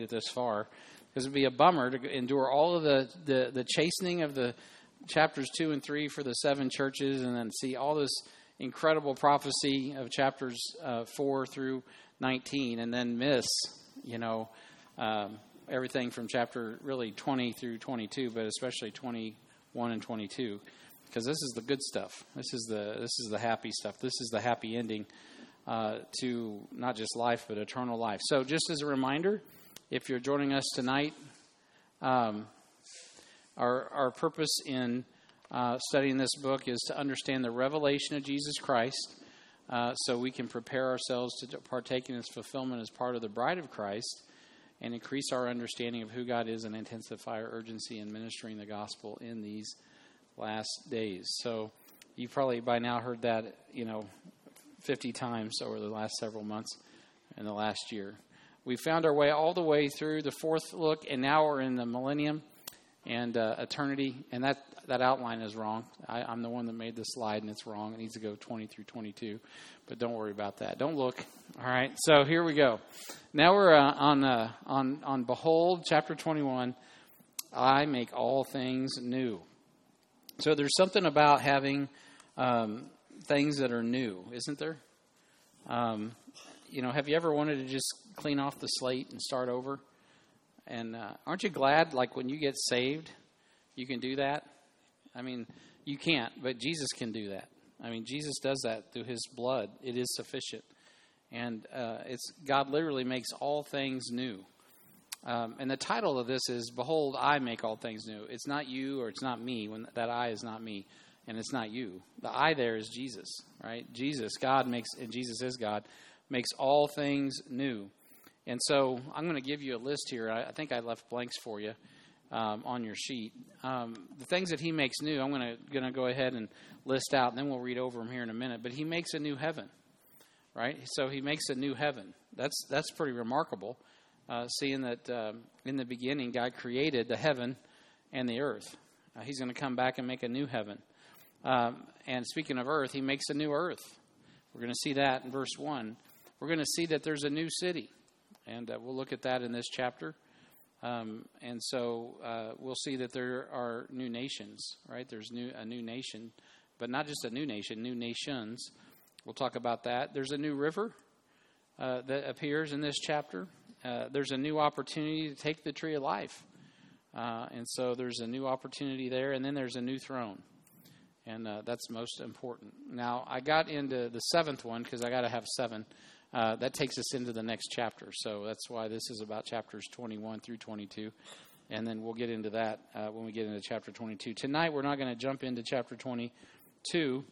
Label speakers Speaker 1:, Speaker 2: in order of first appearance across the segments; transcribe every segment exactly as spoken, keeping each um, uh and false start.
Speaker 1: it this far, because it'd be a bummer to endure all of the, the, the chastening of the chapters two and three for the seven churches, and then see all this incredible prophecy of chapters uh, four through nineteen, and then miss, you know, um, everything from chapter really twenty through twenty-two, but especially twenty-one and twenty-two, because this is the good stuff. This is the this is the happy stuff. This is the happy ending uh, to not just life, but eternal life. So, just as a reminder, if you're joining us tonight, um, our our purpose in uh, studying this book is to understand the revelation of Jesus Christ, uh, so we can prepare ourselves to partake in its fulfillment as part of the bride of Christ, and increase our understanding of who God is and intensify our urgency in ministering the gospel in these last days. So you've probably by now heard that, you know, fifty times over the last several months and the last year. We found our way all the way through the fourth look, and now we're in the millennium and uh, eternity. And that, that outline is wrong. I, I'm the one that made the slide, and it's wrong. It needs to go twenty through twenty-two. But don't worry about that. Don't look. All right. So here we go. Now we're uh, on uh, on on Behold, chapter twenty-one. I make all things new. So there's something about having um, things that are new, isn't there? Um, you know, have you ever wanted to just clean off the slate and start over? And uh, aren't you glad, like, when you get saved, you can do that? I mean, you can't, but Jesus can do that. I mean, Jesus does that through his blood. It is sufficient. And uh, it's God literally makes all things new. Um, and the title of this is, Behold, I make all things new. It's not you or it's not me. When that I is not me, and it's not you. The I there is Jesus, right? Jesus, God makes, and Jesus is God, makes all things new. And so I'm going to give you a list here. I, I think I left blanks for you um, on your sheet. Um, the things that he makes new, I'm going to going to go ahead and list out, and then we'll read over them here in a minute. But he makes a new heaven, right? So he makes a new heaven. That's that's pretty remarkable, uh, seeing that um, in the beginning God created the heaven and the earth. Uh, he's going to come back and make a new heaven. Um, and speaking of earth, he makes a new earth. We're going to see that in verse one. We're going to see that there's a new city. And uh, we'll look at that in this chapter. Um, and so uh, we'll see that there are new nations, right? There's new a new nation, but not just a new nation, new nations. We'll talk about that. There's a new river uh, that appears in this chapter. Uh, there's a new opportunity to take the tree of life. Uh, and so there's a new opportunity there. And then there's a new throne. And uh, that's most important. Now, I got into the seventh one because I got to have seven. Uh, that takes us into the next chapter. So that's why this is about chapters twenty-one through twenty-two. And then we'll get into that uh, when we get into chapter twenty-two. Tonight, we're not going to jump into chapter twenty-two,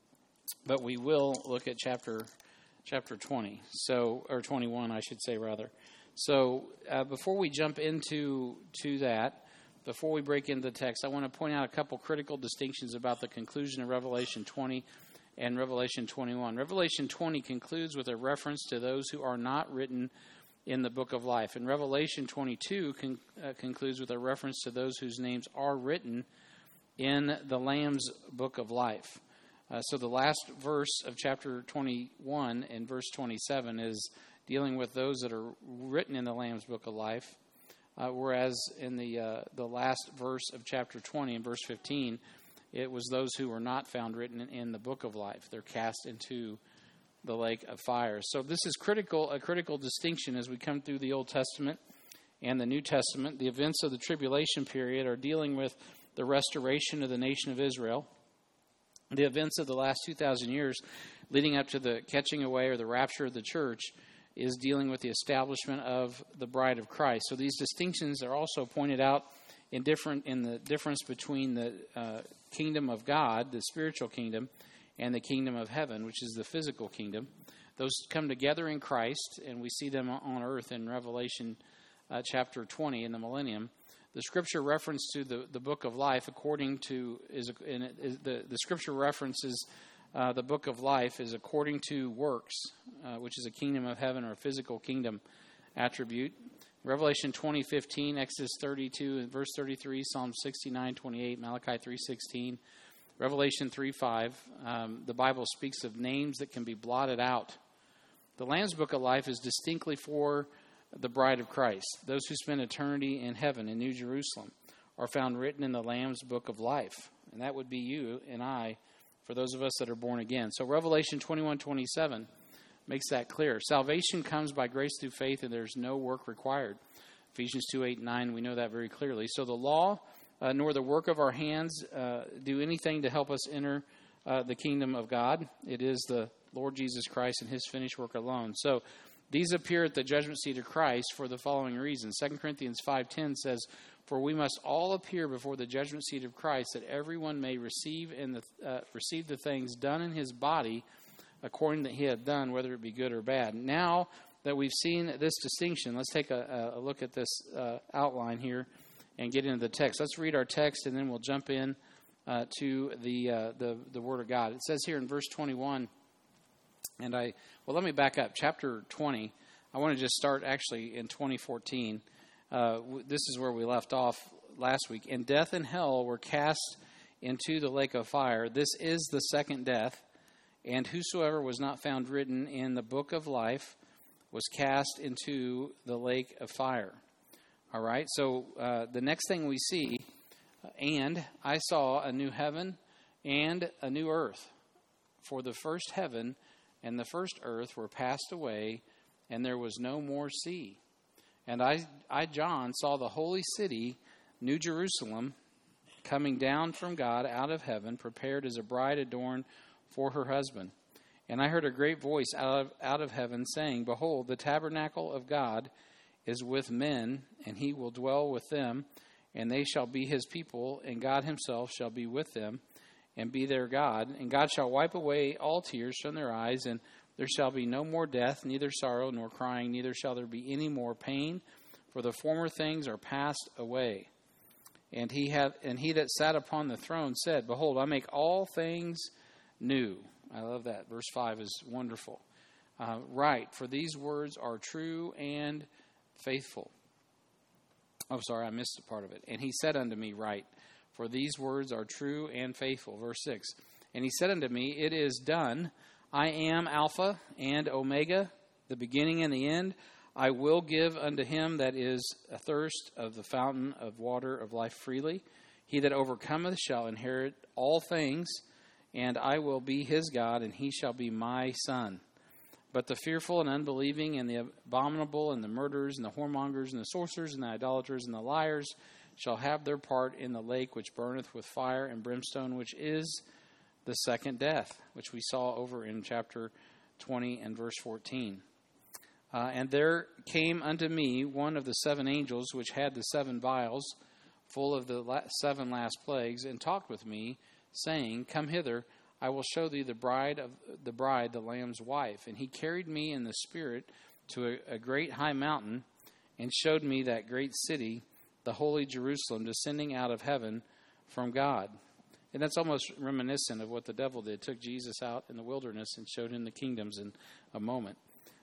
Speaker 1: but we will look at chapter chapter twenty. So, or twenty-one, I should say, rather. So uh, before we jump into to that, before we break into the text, I want to point out a couple critical distinctions about the conclusion of Revelation twenty and Revelation twenty-one. Revelation twenty concludes with a reference to those who are not written in the book of life. And Revelation twenty-two con- uh, concludes with a reference to those whose names are written in the Lamb's book of life. Uh, so the last verse of chapter twenty-one and verse twenty-seven is dealing with those that are written in the Lamb's book of life. Uh, whereas in the uh, the last verse of chapter twenty and verse fifteen, it was those who were not found written in the book of life. They're cast into the lake of fire. So this is critical, a critical distinction as we come through the Old Testament and the New Testament. The events of the tribulation period are dealing with the restoration of the nation of Israel. The events of the last two thousand years leading up to the catching away or the rapture of the church is dealing with the establishment of the bride of Christ. So these distinctions are also pointed out in different in the difference between the uh, kingdom of God, the spiritual kingdom, and the kingdom of heaven, which is the physical kingdom. Those come together in Christ, and we see them on earth in Revelation uh, chapter twenty in the millennium. The scripture reference to the, the book of life, according to is, in it, is the the scripture references uh, the book of life is according to works, uh, which is a kingdom of heaven or a physical kingdom attribute. Revelation twenty fifteen, Exodus thirty-two and verse thirty-three, Psalm sixty-nine twenty-eight, Malachi three sixteen, Revelation three five. Um, the Bible speaks of names that can be blotted out. The Lamb's Book of Life is distinctly for the bride of Christ. Those who spend eternity in heaven, in New Jerusalem, are found written in the Lamb's book of life. And that would be you and I, for those of us that are born again. So Revelation twenty-one twenty-seven makes that clear. Salvation comes by grace through faith, and there's no work required. Ephesians two eight and nine, we know that very clearly. So the law, uh, nor the work of our hands, uh, do anything to help us enter uh, the kingdom of God. It is the Lord Jesus Christ and his finished work alone. So these appear at the judgment seat of Christ for the following reasons. Second Corinthians five ten says, "For we must all appear before the judgment seat of Christ, that everyone may receive in the uh, receive the things done in his body according that he had done, whether it be good or bad." Now that we've seen this distinction, let's take a, a look at this uh, outline here and get into the text. Let's read our text, and then we'll jump in uh, to the, uh, the the Word of God. It says here in verse twenty-one, and I well, let me back up. Chapter twenty. I want to just start actually in twenty fourteen. Uh, this is where we left off last week. "And death and hell were cast into the lake of fire. This is the second death. And whosoever was not found written in the book of life was cast into the lake of fire." All right, so uh, the next thing we see, "And I saw a new heaven and a new earth. For the first heaven and the first earth were passed away, and there was no more sea. And I, I, John, saw the holy city, New Jerusalem, coming down from God out of heaven, prepared as a bride adorned for her husband. And I heard a great voice out of, out of heaven saying, Behold, the tabernacle of God is with men, and he will dwell with them, and they shall be his people, and God himself shall be with them, and be their God. And God shall wipe away all tears from their eyes, and there shall be no more death, neither sorrow nor crying, neither shall there be any more pain, for the former things are passed away. And he have, and he that sat upon the throne said, Behold, I make all things new." I love that. Verse five is wonderful. Uh, right, for these words are true and faithful. Oh, sorry, I missed a part of it. "And he said unto me, Right, for these words are true and faithful." Verse six, "And he said unto me, It is done. I am Alpha and Omega, the beginning and the end. I will give unto him that is athirst of the fountain of water of life freely. He that overcometh shall inherit all things, and I will be his God, and he shall be my son. But the fearful and unbelieving and the abominable and the murderers and the whoremongers and the sorcerers and the idolaters and the liars shall have their part in the lake which burneth with fire and brimstone, which is the second death," which we saw over in chapter twenty and verse fourteen. Uh, "and there came unto me one of the seven angels which had the seven vials full of the la- seven last plagues, and talked with me, saying, Come hither, I will show thee the bride of the bride, the Lamb's wife. And he carried me in the spirit to a, a great high mountain, and showed me that great city, the holy Jerusalem, descending out of heaven from God." And that's almost reminiscent of what the devil did. Took Jesus out in the wilderness and showed him the kingdoms in a moment.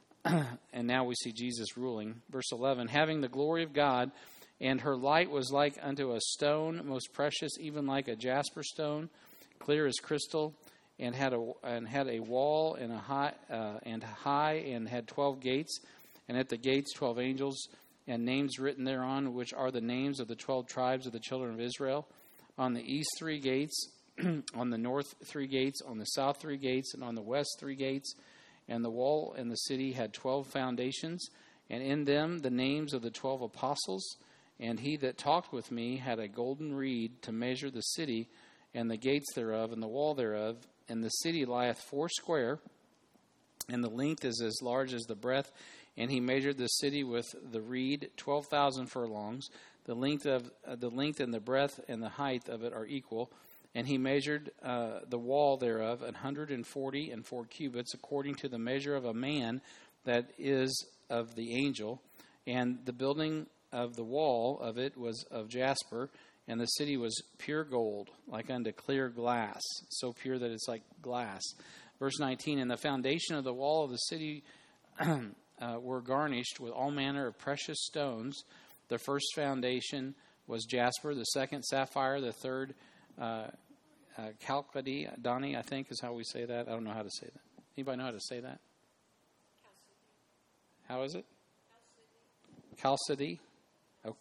Speaker 1: And now we see Jesus ruling. Verse eleven, "Having the glory of God, and her light was like unto a stone, most precious, even like a jasper stone, clear as crystal, and had a and had a wall and a high uh, and high, and had twelve gates, and at the gates twelve angels, and names written thereon, which are the names of the twelve tribes of the children of Israel. On the east three gates, on the north three gates, on the south three gates, and on the west three gates. And the wall and the city had twelve foundations, and in them the names of the twelve apostles. And he that talked with me had a golden reed to measure the city, and the gates thereof, and the wall thereof. And the city lieth foursquare, and the length is as large as the breadth. And he measured the city with the reed, twelve thousand furlongs. The length of uh, the length and the breadth and the height of it are equal. And he measured uh, the wall thereof an hundred and forty and four cubits, according to the measure of a man that is of the angel. And the building of the wall of it was of jasper, and the city was pure gold, like unto clear glass, so pure that it's like glass. Verse nineteen, "And the foundation of the wall of the city uh, were garnished with all manner of precious stones. The first foundation was jasper, the second sapphire, the third uh, uh, chalcedony, I think is how we say that. I don't know how to say that. Anybody know how to say that? How is it? Chalcedony, oh,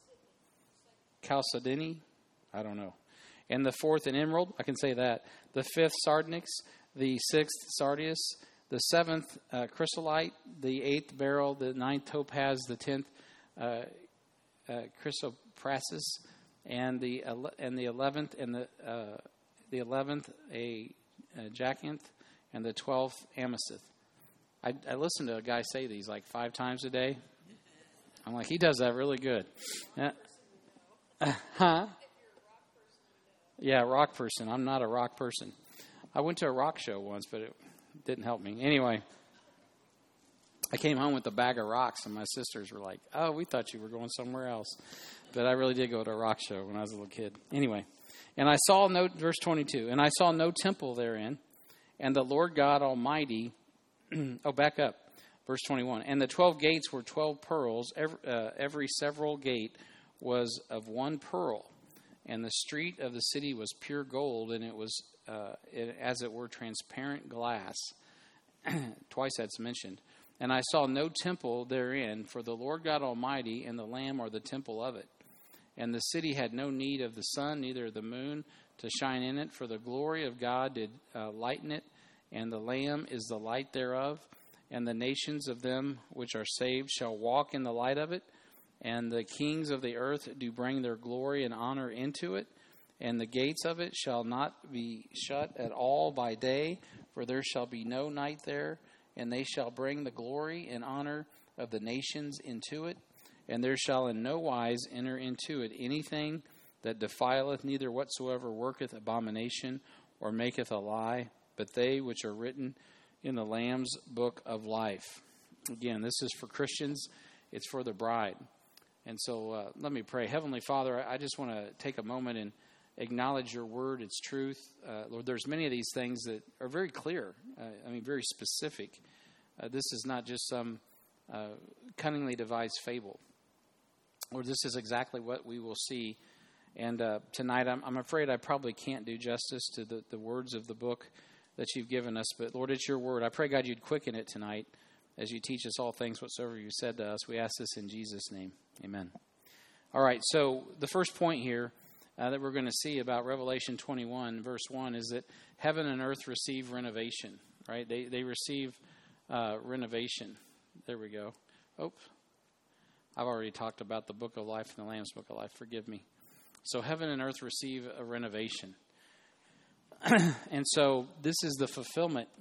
Speaker 1: Chalcedony, I don't know. And the fourth, an emerald, I can say that. The fifth, sardonyx. The sixth, sardius. The seventh, uh, chrysolite. The eighth, beryl. The ninth, topaz. The tenth, uh, uh, chrysoprasus. And the and the eleventh, and the uh, the eleventh, a, a jacinth. And the twelfth, amethyst. I, I listen to a guy say these like five times a day. I'm like, he does that really good. Uh, uh, huh? Yeah, rock person. I'm not a rock person. I went to a rock show once, but it didn't help me. Anyway, I came home with a bag of rocks, and my sisters were like, oh, we thought you were going somewhere else. But I really did go to a rock show when I was a little kid. Anyway, and I saw no, verse twenty-two, and I saw no temple therein, and the Lord God Almighty, oh, back up, verse twenty-one, and the twelve gates were twelve pearls, every, uh, every several gate was of one pearl. And the street of the city was pure gold, and it was, uh, it, as it were, transparent glass. Twice that's mentioned. And I saw no temple therein, for the Lord God Almighty and the Lamb are the temple of it. And the city had no need of the sun, neither of the moon, to shine in it, for the glory of God did uh, lighten it, and the Lamb is the light thereof. And the nations of them which are saved shall walk in the light of it. And the kings of the earth do bring their glory and honor into it. And the gates of it shall not be shut at all by day, for there shall be no night there. And they shall bring the glory and honor of the nations into it. And there shall in no wise enter into it anything that defileth, neither whatsoever worketh abomination or maketh a lie, but they which are written in the Lamb's book of life. Again, this is for Christians. It's for the bride. And so uh, let me pray. Heavenly Father, I just want to take a moment and acknowledge your word, its truth. Uh, Lord, there's many of these things that are very clear, uh, I mean, very specific. Uh, this is not just some uh, cunningly devised fable. Lord, this is exactly what we will see. And uh, tonight, I'm, I'm afraid I probably can't do justice to the, the words of the book that you've given us. But Lord, it's your word. I pray, God, you'd quicken it tonight as you teach us all things whatsoever you said to us. We ask this in Jesus' name. Amen. All right, so the first point here uh, that we're going to see about Revelation twenty-one, verse one, is that heaven and earth receive renovation, right? They they receive uh, renovation. There we go. Oh, I've already talked about the book of life and the Lamb's book of life. Forgive me. So heaven and earth receive a renovation. And so this is the fulfillment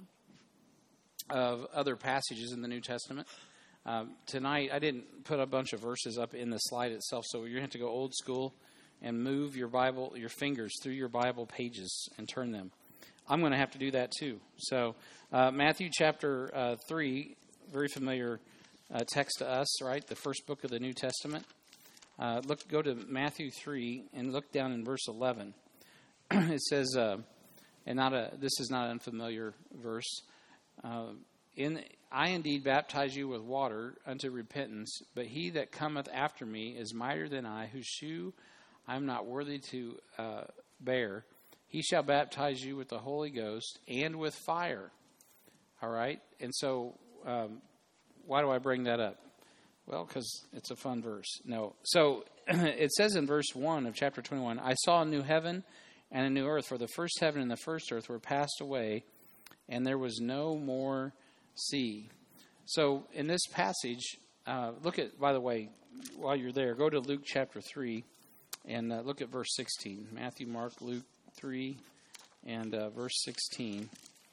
Speaker 1: of other passages in the New Testament. Um, tonight, I didn't put a bunch of verses up in the slide itself, so you're going to have to go old school and move your Bible, your fingers through your Bible pages and turn them. I'm going to have to do that too. So uh, Matthew chapter uh, three, very familiar uh, text to us, right? The first book of the New Testament. Uh, look, go to Matthew three and look down in verse eleven. It says, uh, and not a this is not an unfamiliar verse. Uh, in I indeed baptize you with water unto repentance, but he that cometh after me is mightier than I, whose shoe I am not worthy to uh, bear. He shall baptize you with the Holy Ghost and with fire. All right? And so, um, why do I bring that up? Well, because it's a fun verse. No. So, it says in verse one of chapter twenty-one, I saw a new heaven and a new earth, for the first heaven and the first earth were passed away, and there was no more sea. So, in this passage, uh, look at, by the way, while you're there, go to Luke chapter three and uh, look at verse sixteen. Matthew, Mark, Luke three and uh, verse sixteen.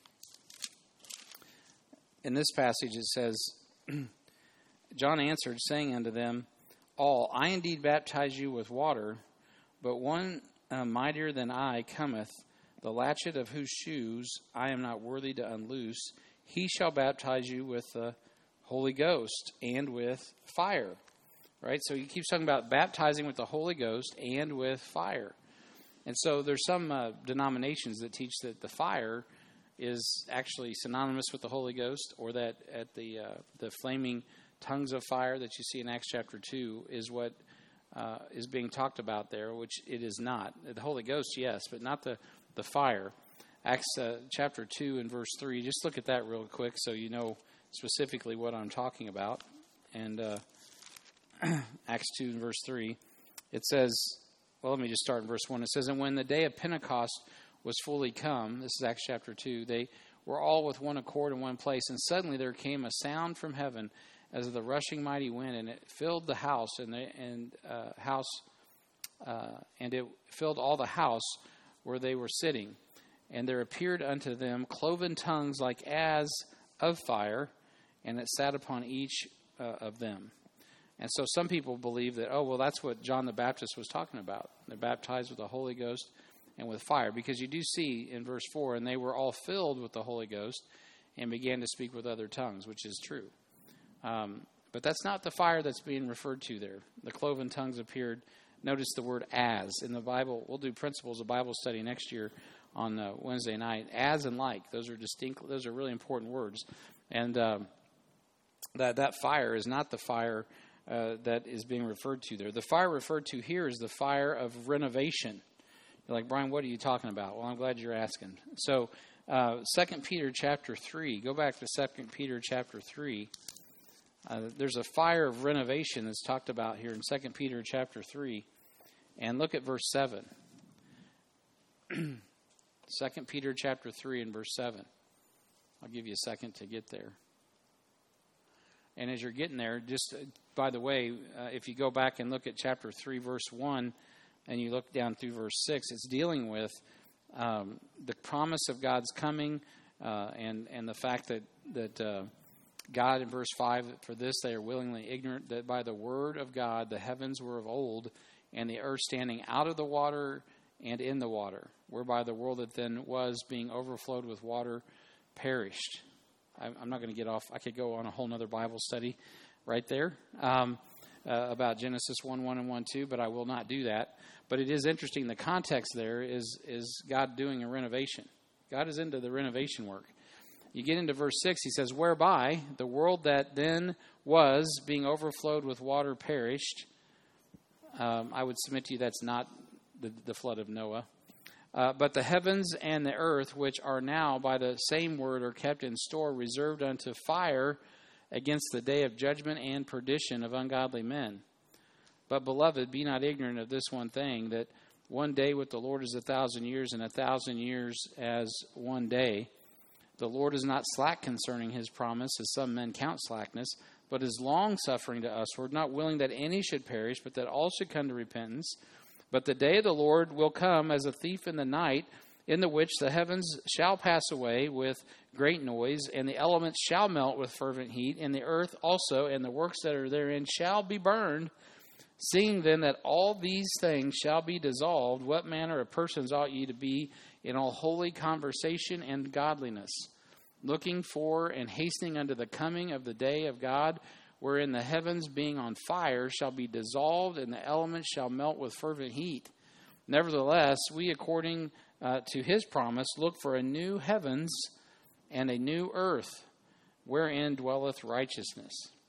Speaker 1: In this passage it says, John answered, saying unto them all, I indeed baptize you with water, but one uh, mightier than I cometh, the latchet of whose shoes I am not worthy to unloose. He shall baptize you with the Holy Ghost and with fire. Right? So he keeps talking about baptizing with the Holy Ghost and with fire. And so there's some uh, denominations that teach that the fire is actually synonymous with the Holy Ghost, or that at the uh, the flaming tongues of fire that you see in Acts chapter two is what uh, is being talked about there, which it is not. The Holy Ghost, yes, but not the, the fire. Acts uh, chapter two and verse three, just look at that real quick so you know specifically what I'm talking about. And uh, Acts two and verse three, it says, well, let me just start in verse one. It says, and when the day of Pentecost was fully come, this is Acts chapter two, they were all with one accord in one place, and suddenly there came a sound from heaven as of the rushing mighty wind, and it filled the house, and the and uh, house, uh, and it filled all the house where they were sitting. And there appeared unto them cloven tongues like as of fire, and it sat upon each uh, of them. And so some people believe that, oh, well, that's what John the Baptist was talking about. They're baptized with the Holy Ghost and with fire. Because you do see in verse four, and they were all filled with the Holy Ghost and began to speak with other tongues, which is true. Um, but that's not the fire that's being referred to there. The cloven tongues appeared. Notice the word as. In the Bible, we'll do Principles of Bible Study next year on uh, Wednesday night. As and like. Those are distinct. Those are really important words. And um, that, that fire is not the fire Uh, that is being referred to there. The fire referred to here is the fire of renovation. You're like, Brian, what are you talking about? Well, I'm glad you're asking. So, uh, Second Peter chapter three. Go back to Second Peter chapter three. Uh, there's a fire of renovation that's talked about here in Second Peter chapter three. And look at verse seven. Second Peter chapter three and verse seven. I'll give you a second to get there. And as you're getting there, just uh, by the way, uh, if you go back and look at chapter three, verse one, and you look down through verse six, it's dealing with um, the promise of God's coming uh, and, and the fact that, that uh, God, in verse five, for this they are willingly ignorant that by the word of God the heavens were of old, and the earth standing out of the water and in the water, whereby the world that then was, being overflowed with water, perished. I'm not going to get off. I could go on a whole other Bible study right there um, uh, about Genesis one one and one two, but I will not do that. But it is interesting. The context there is is God doing a renovation. God is into the renovation work. You get into verse six, he says, whereby the world that then was, being overflowed with water, perished. Um, I would submit to you that's not the, the flood of Noah. Uh, but the heavens and the earth, which are now by the same word, are kept in store, reserved unto fire against the day of judgment and perdition of ungodly men. But, beloved, be not ignorant of this one thing, that one day with the Lord is a thousand years, and a thousand years as one day. The Lord is not slack concerning his promise, as some men count slackness, but is long-suffering to usward, not willing that any should perish, but that all should come to repentance. But the day of the Lord will come as a thief in the night, in the which the heavens shall pass away with great noise, and the elements shall melt with fervent heat, and the earth also and the works that are therein shall be burned. Seeing then that all these things shall be dissolved, what manner of persons ought ye to be in all holy conversation and godliness, looking for and hastening unto the coming of the day of God, wherein the heavens being on fire shall be dissolved, and the elements shall melt with fervent heat. Nevertheless, we, according uh, to his promise, look for a new heavens and a new earth, wherein dwelleth righteousness.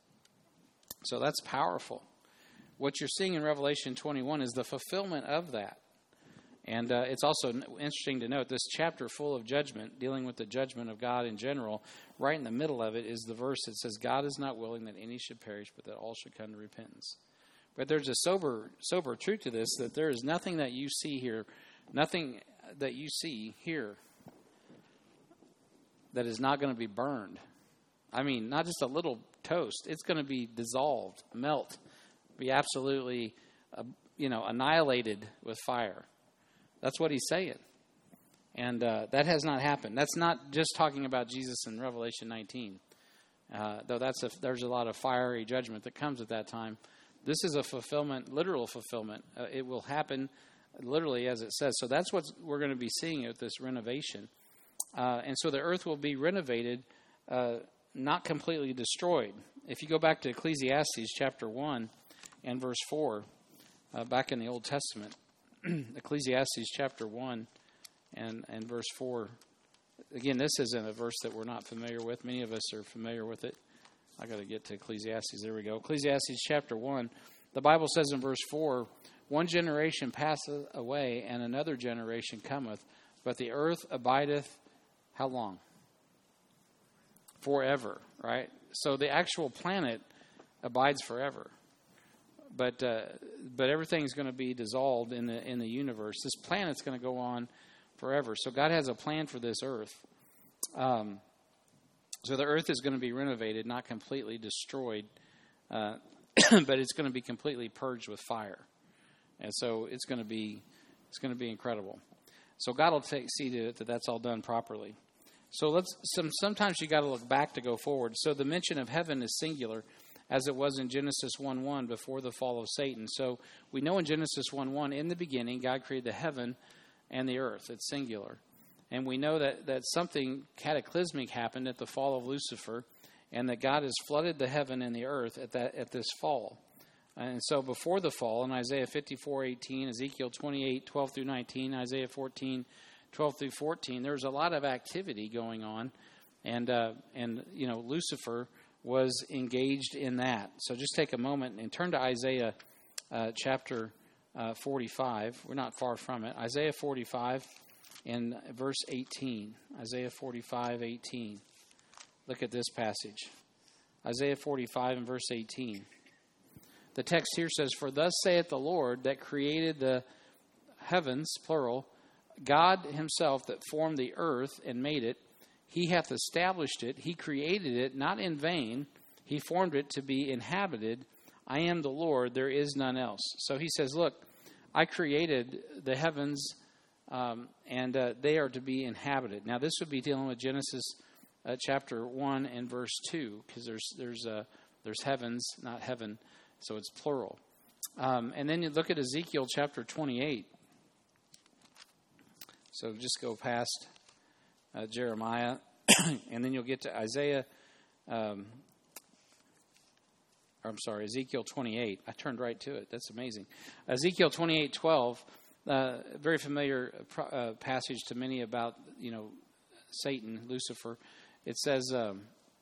Speaker 1: So that's powerful. What you're seeing in Revelation twenty-one is the fulfillment of that. And uh, it's also interesting to note this chapter full of judgment, dealing with the judgment of God in general, right in the middle of it is the verse that says, God is not willing that any should perish, but that all should come to repentance. But there's a sober sober truth to this, that there is nothing that you see here, nothing that you see here that is not going to be burned. I mean, not just a little toast. It's going to be dissolved, melt, be absolutely, uh, you know, annihilated with fire. That's what he's saying. And uh, that has not happened. That's not just talking about Jesus in Revelation nineteen. Uh, though that's a, there's a lot of fiery judgment that comes at that time. This is a fulfillment, literal fulfillment. Uh, it will happen literally as it says. So that's what we're going to be seeing at this renovation. Uh, and so the earth will be renovated, uh, not completely destroyed. If you go back to Ecclesiastes chapter one and verse four, uh, back in the Old Testament, Ecclesiastes chapter one and, and verse four. Again, this isn't a verse that we're not familiar with. Many of us are familiar with it. I got to get to Ecclesiastes. There we go. Ecclesiastes chapter one. The Bible says in verse four, one generation passeth away, and another generation cometh, but the earth abideth how long? Forever, right? So the actual planet abides forever. but uh, but everything's going to be dissolved in the in the universe. This planet's going to go on forever. So God has a plan for this earth. Um, so the earth is going to be renovated, not completely destroyed, uh, but it's going to be completely purged with fire. And so it's going to be it's going to be incredible. So God will take, see to it that that's all done properly. So let's some sometimes you got to look back to go forward. So the mention of heaven is singular, as it was in Genesis one one before the fall of Satan. So we know in Genesis one one, in the beginning, God created the heaven and the earth. It's singular. And we know that, that something cataclysmic happened at the fall of Lucifer, and that God has flooded the heaven and the earth at that at this fall. And so before the fall, in Isaiah fifty-four eighteen, Ezekiel twenty-eight twelve through nineteen, Isaiah fourteen twelve through fourteen, there's a lot of activity going on. And, uh, and you know, Lucifer was engaged in that. So just take a moment and turn to Isaiah uh, chapter uh, forty-five. We're not far from it. Isaiah forty-five in verse eighteen. Isaiah forty-five eighteen. Look at this passage. Isaiah forty-five and verse eighteen. The text here says, "For thus saith the Lord that created the heavens," plural, "God himself that formed the earth and made it. He hath established it. He created it not in vain. He formed it to be inhabited. I am the Lord, there is none else." So he says, look, I created the heavens, um, and uh, they are to be inhabited. Now, this would be dealing with Genesis uh, chapter one and verse two, because there's there's uh, there's heavens, not heaven, so it's plural. Um, and then you look at Ezekiel chapter twenty-eight. So just go past uh, Jeremiah, and then you'll get to Isaiah. Um, or I'm sorry, Ezekiel twenty-eight. I turned right to it. That's amazing. Ezekiel twenty-eight twelve, uh, very familiar uh, passage to many about, you know, Satan, Lucifer. It says, um,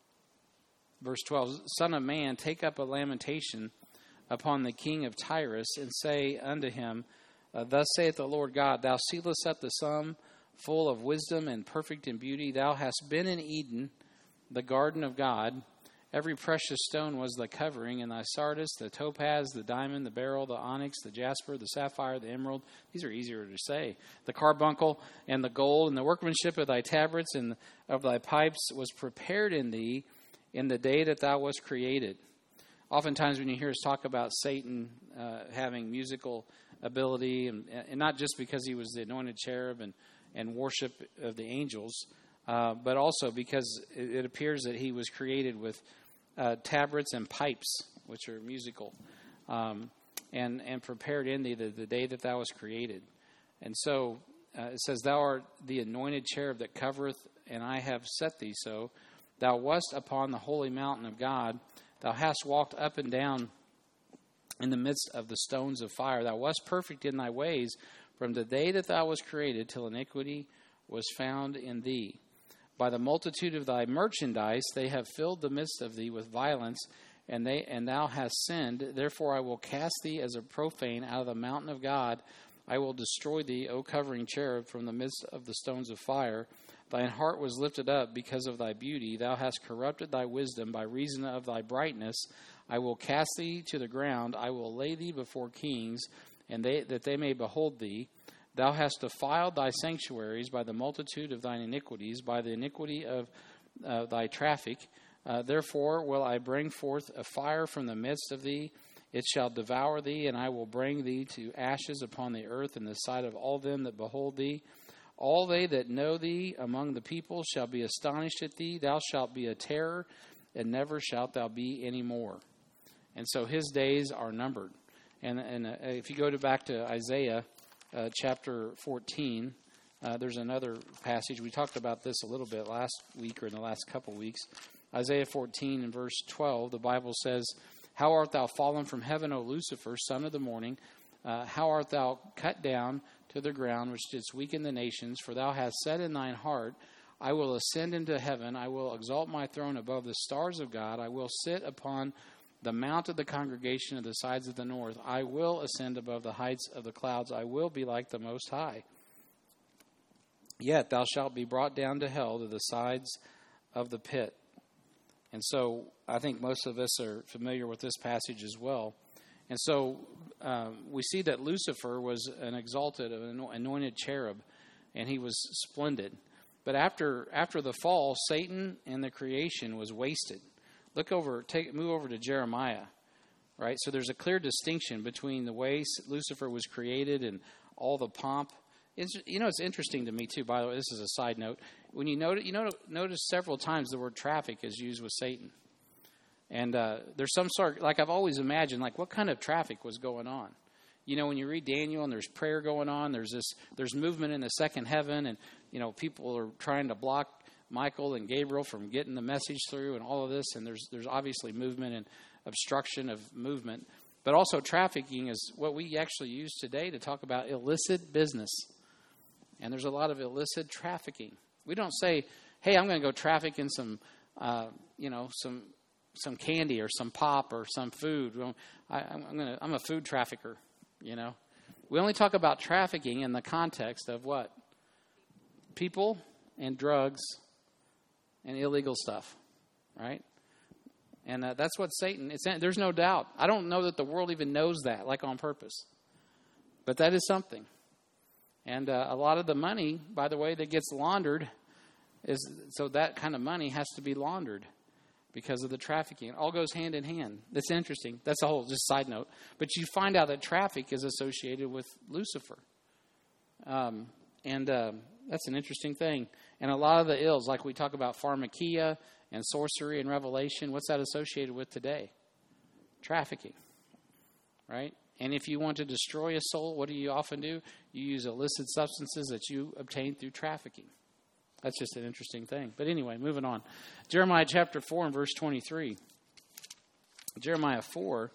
Speaker 1: verse twelve, "Son of man, take up a lamentation upon the king of Tyrus, and say unto him, Uh, Thus saith the Lord God, Thou sealest up the sum full of wisdom and perfect in beauty. Thou hast been in Eden, the garden of God. Every precious stone was the covering, and thy sardis, the topaz, the diamond, the beryl, the onyx, the jasper, the sapphire, the emerald." These are easier to say. "The carbuncle and the gold, and the workmanship of thy tabrets and of thy pipes was prepared in thee in the day that thou wast created." Oftentimes when you hear us talk about Satan uh, having musical ability, and, and not just because he was the anointed cherub and, and worship of the angels, uh, but also because it, it appears that he was created with uh, tabrets and pipes, which are musical, um, and, and prepared in thee the, the day that thou wast created. And so uh, it says, "Thou art the anointed cherub that covereth, and I have set thee so. Thou wast upon the holy mountain of God. Thou hast walked up and down in the midst of the stones of fire. Thou wast perfect in thy ways from the day that thou wast created till iniquity was found in thee. By the multitude of thy merchandise they have filled the midst of thee with violence, and they and thou hast sinned. Therefore I will cast thee as a profane out of the mountain of God. I will destroy thee, O covering cherub, from the midst of the stones of fire. Thine heart was lifted up because of thy beauty. Thou hast corrupted thy wisdom by reason of thy brightness. I will cast thee to the ground. I will lay thee before kings, and they that they may behold thee. Thou hast defiled thy sanctuaries by the multitude of thine iniquities, by the iniquity of uh, thy traffic. Uh, therefore will I bring forth a fire from the midst of thee. It shall devour thee, and I will bring thee to ashes upon the earth in the sight of all them that behold thee. All they that know thee among the people shall be astonished at thee. Thou shalt be a terror, and never shalt thou be any more." And so his days are numbered. And, and uh, if you go to back to Isaiah uh, chapter fourteen, uh, there's another passage. We talked about this a little bit last week or in the last couple weeks. Isaiah fourteen and verse twelve, the Bible says, "How art thou fallen from heaven, O Lucifer, son of the morning? Uh, how art thou cut down to the ground, which didst weaken the nations? For thou hast said in thine heart, I will ascend into heaven. I will exalt my throne above the stars of God. I will sit upon the mount of the congregation of the sides of the north. I will ascend above the heights of the clouds. I will be like the Most High. Yet thou shalt be brought down to hell, to the sides of the pit." And so I think most of us are familiar with this passage as well. And so uh, we see that Lucifer was an exalted, an anointed cherub, and he was splendid. But after after the fall, Satan and the creation was wasted. Look over, take move over to Jeremiah, right? So there's a clear distinction between the way Lucifer was created and all the pomp. It's, you know, it's interesting to me too. By the way, this is a side note. When you notice, you know, notice several times the word traffic is used with Satan, and uh, there's some sort, like I've always imagined, like what kind of traffic was going on. You know, when you read Daniel and there's prayer going on, there's this, there's movement in the second heaven, and you know, people are trying to block Michael and Gabriel from getting the message through, and all of this, and there's there's obviously movement and obstruction of movement, but also trafficking is what we actually use today to talk about illicit business. And there's a lot of illicit trafficking. We don't say, "Hey, I'm going to go traffic in some, uh, you know, some some candy or some pop or some food. I, I'm going to, I'm a food trafficker." You know, we only talk about trafficking in the context of what? People and drugs and illegal stuff, right? And uh, that's what Satan. It's there's no doubt. I don't know that the world even knows that, like on purpose, but that is something. And uh, a lot of the money, by the way, that gets laundered is so that kind of money has to be laundered because of the trafficking. It all goes hand in hand. That's interesting. That's a whole just side note. But you find out that traffic is associated with Lucifer. Um, and uh, that's an interesting thing. And a lot of the ills, like we talk about pharmakia and sorcery and revelation, what's that associated with today? Trafficking, right? And if you want to destroy a soul, what do you often do? You use illicit substances that you obtain through trafficking. That's just an interesting thing. But anyway, moving on. Jeremiah chapter four and verse twenty-three. Jeremiah four.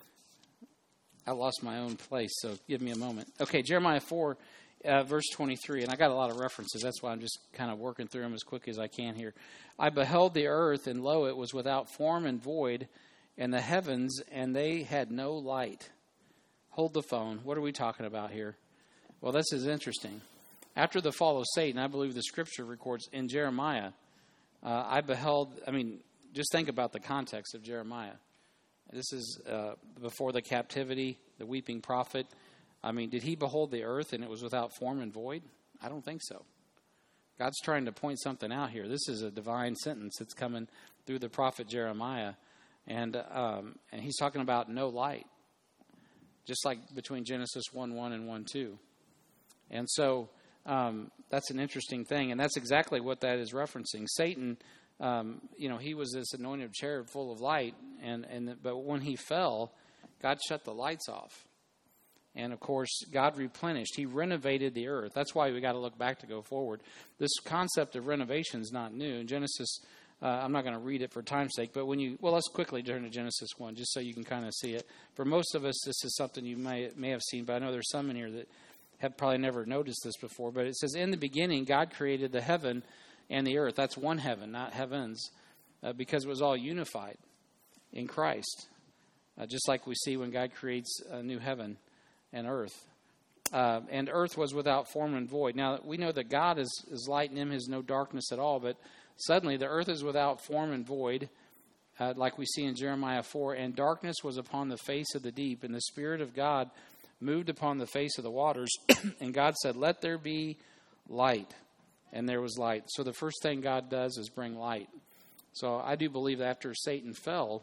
Speaker 1: I lost my own place, so give me a moment. Okay, Jeremiah four, uh, verse twenty-three. And I got a lot of references. That's why I'm just kind of working through them as quick as I can here. I beheld the earth, and lo, it was without form and void, and the heavens, and they had no light. Hold the phone. What are we talking about here? Well, this is interesting. After the fall of Satan, I believe the scripture records in Jeremiah, uh, I beheld, I mean, just think about the context of Jeremiah. This is uh, before the captivity, the weeping prophet. I mean, did he behold the earth and it was without form and void? I don't think so. God's trying to point something out here. This is a divine sentence that's coming through the prophet Jeremiah. And, um, and he's talking about no light. Just like between Genesis one one and one two. And so um, that's an interesting thing. And that's exactly what that is referencing. Satan, um, you know, he was this anointed cherub full of light. And, and but when he fell, God shut the lights off. And, of course, God replenished. He renovated the earth. That's why we got to look back to go forward. This concept of renovation is not new. In Genesis, uh, I'm not going to read it for time's sake, but when you, well, let's quickly turn to Genesis one, just so you can kind of see it. For most of us, this is something you may may have seen, but I know there's some in here that have probably never noticed this before. But it says, in the beginning, God created the heaven and the earth. That's one heaven, not heavens, uh, because it was all unified in Christ, uh, just like we see when God creates a new heaven and earth. Uh, and earth was without form and void. Now, we know that God is, is light, and in him is no darkness at all, but suddenly the earth is without form and void, uh, like we see in Jeremiah four, and darkness was upon the face of the deep, and the Spirit of God moved upon the face of the waters, and God said, let there be light, and there was light. So the first thing God does is bring light. So I do believe that after Satan fell,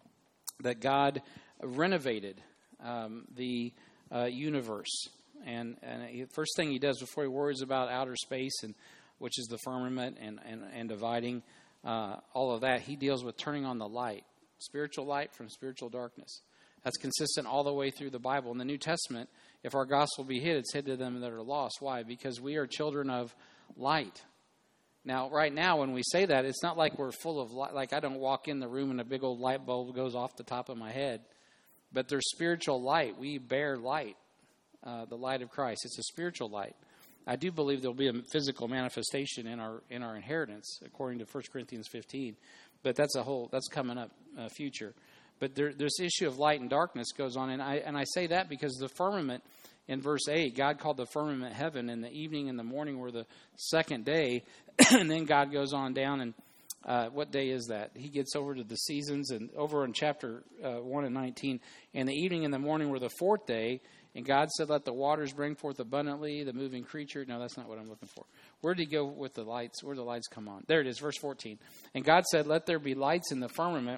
Speaker 1: that God renovated um, the uh, universe. And, and the first thing he does before he worries about outer space, and which is the firmament and, and, and dividing uh, all of that, he deals with turning on the light, spiritual light from spiritual darkness. That's consistent all the way through the Bible. In the New Testament, if our gospel be hid, it's hid to them that are lost. Why? Because we are children of light. Now, right now, when we say that, it's not like we're full of light. Like I don't walk in the room and a big old light bulb goes off the top of my head. But there's spiritual light. We bear light, uh, the light of Christ. It's a spiritual light. I do believe there'll be a physical manifestation in our in our inheritance, according to First Corinthians fifteen. But that's a whole that's coming up uh, future. But there, this issue of light and darkness goes on, and I and I say that because the firmament in verse eight, God called the firmament heaven, and the evening and the morning were the second day, and then God goes on down and Uh, what day is that? He gets over to the seasons, and over in chapter uh, one and nineteen, and the evening and the morning were the fourth day, and God said, let the waters bring forth abundantly the moving creature. No, that's not what I'm looking for. Where did he go with the lights? Where did the lights come on? There it is, verse fourteen. And God said, let there be lights in the firmament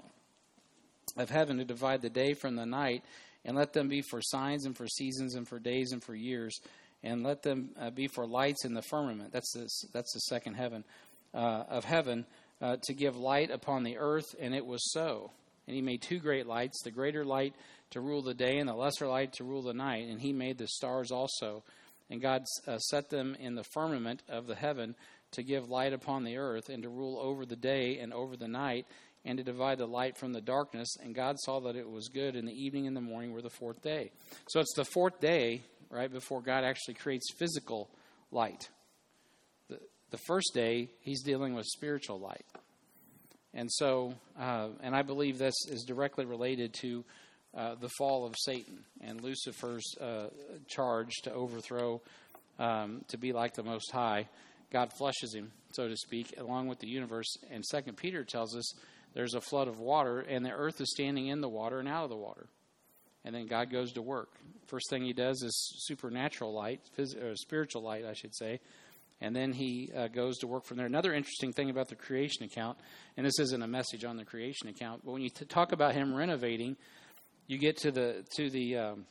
Speaker 1: of heaven to divide the day from the night, and let them be for signs and for seasons and for days and for years, and let them uh, be for lights in the firmament. That's the, that's the second heaven uh, of heaven. Uh, to give light upon the earth, and it was so. And he made two great lights, the greater light to rule the day, and the lesser light to rule the night. And he made the stars also. And God uh, set them in the firmament of the heaven to give light upon the earth, and to rule over the day and over the night, and to divide the light from the darkness. And God saw that it was good, and the evening and the morning were the fourth day. So it's the fourth day, right, before God actually creates physical light. The first day, he's dealing with spiritual light. And so, uh, and I believe this is directly related to uh, the fall of Satan and Lucifer's uh, charge to overthrow, um, to be like the Most High. God flushes him, so to speak, along with the universe. And Second Peter tells us there's a flood of water, and the earth is standing in the water and out of the water. And then God goes to work. First thing he does is supernatural light, phys- or spiritual light, I should say. And then he uh, goes to work from there. Another interesting thing about the creation account, and this isn't a message on the creation account, but when you t- talk about him renovating, you get to the to the um,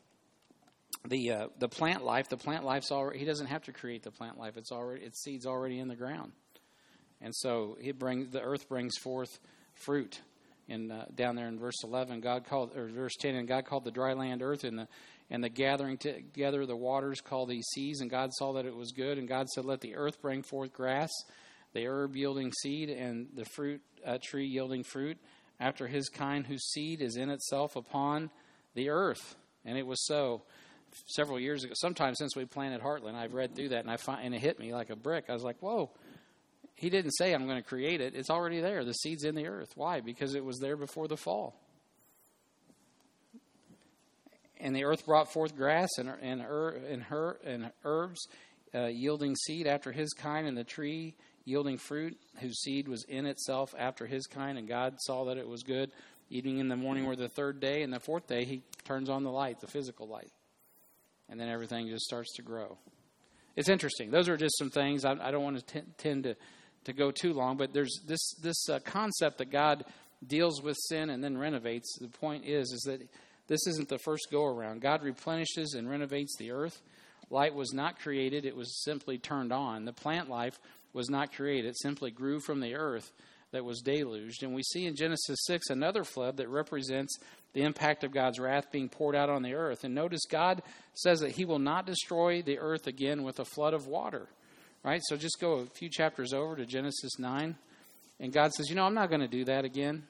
Speaker 1: the uh, the plant life. The plant life's already. He doesn't have to create the plant life. It's already its seed's already in the ground, and so he brings the earth brings forth fruit. In uh, down there in verse eleven, God called or verse ten, and God called the dry land earth, and the and the gathering together of the waters called these seas. And God saw that it was good. And God said, let the earth bring forth grass, the herb yielding seed, and the fruit uh, tree yielding fruit, after his kind, whose seed is in itself upon the earth. And it was so. Several years ago, sometime since we planted Heartland, I've read through that, and I find, and it hit me like a brick. I was like, whoa. He didn't say, I'm going to create it. It's already there. The seed's in the earth. Why? Because it was there before the fall. And the earth brought forth grass and and, er, and, her, and herbs, uh, yielding seed after his kind, and the tree yielding fruit, whose seed was in itself after his kind. And God saw that it was good. Evening and the morning were the third day, and the fourth day he turns on the light, the physical light. And then everything just starts to grow. It's interesting. Those are just some things. I, I don't want to t- tend to, to go too long, but there's this this uh, concept that God deals with sin and then renovates. The point is, is that this isn't the first go-around. God replenishes and renovates the earth. Light was not created. It was simply turned on. The plant life was not created. It simply grew from the earth that was deluged. And we see in Genesis six another flood that represents the impact of God's wrath being poured out on the earth. And notice God says that he will not destroy the earth again with a flood of water. Right? So just go a few chapters over to Genesis nine. And God says, you know, I'm not going to do that again.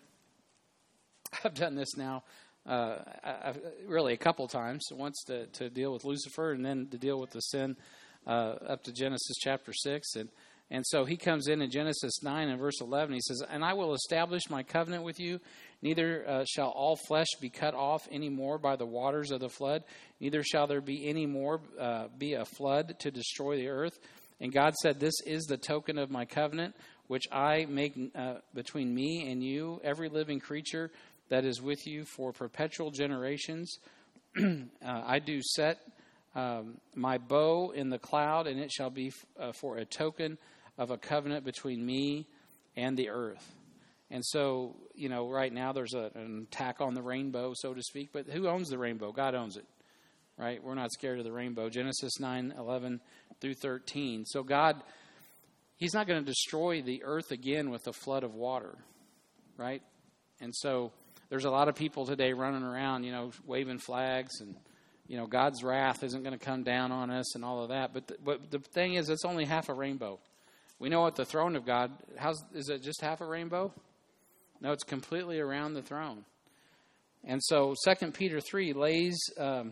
Speaker 1: I've done this now uh, I, really a couple times. Once to, to deal with Lucifer, and then to deal with the sin uh, up to Genesis chapter six. And And so he comes in in Genesis nine and verse eleven. He says, and I will establish my covenant with you. Neither uh, shall all flesh be cut off any more by the waters of the flood. Neither shall there be any more uh, be a flood to destroy the earth. And God said, this is the token of my covenant, which I make uh, between me and you, every living creature that is with you for perpetual generations. uh, I do set um, my bow in the cloud, and it shall be f- uh, for a token of a covenant between me and the earth. And so, you know, right now there's a, an attack on the rainbow, so to speak. But who owns the rainbow? God owns it, right? We're not scared of the rainbow. Genesis nine, eleven through thirteen. So God, he's not going to destroy the earth again with a flood of water, right? And so there's a lot of people today running around, you know, waving flags and, you know, God's wrath isn't going to come down on us and all of that. But the, but the thing is, it's only half a rainbow. We know at the throne of God, how's, is it just half a rainbow? No, it's completely around the throne. And so Second Peter three lays um,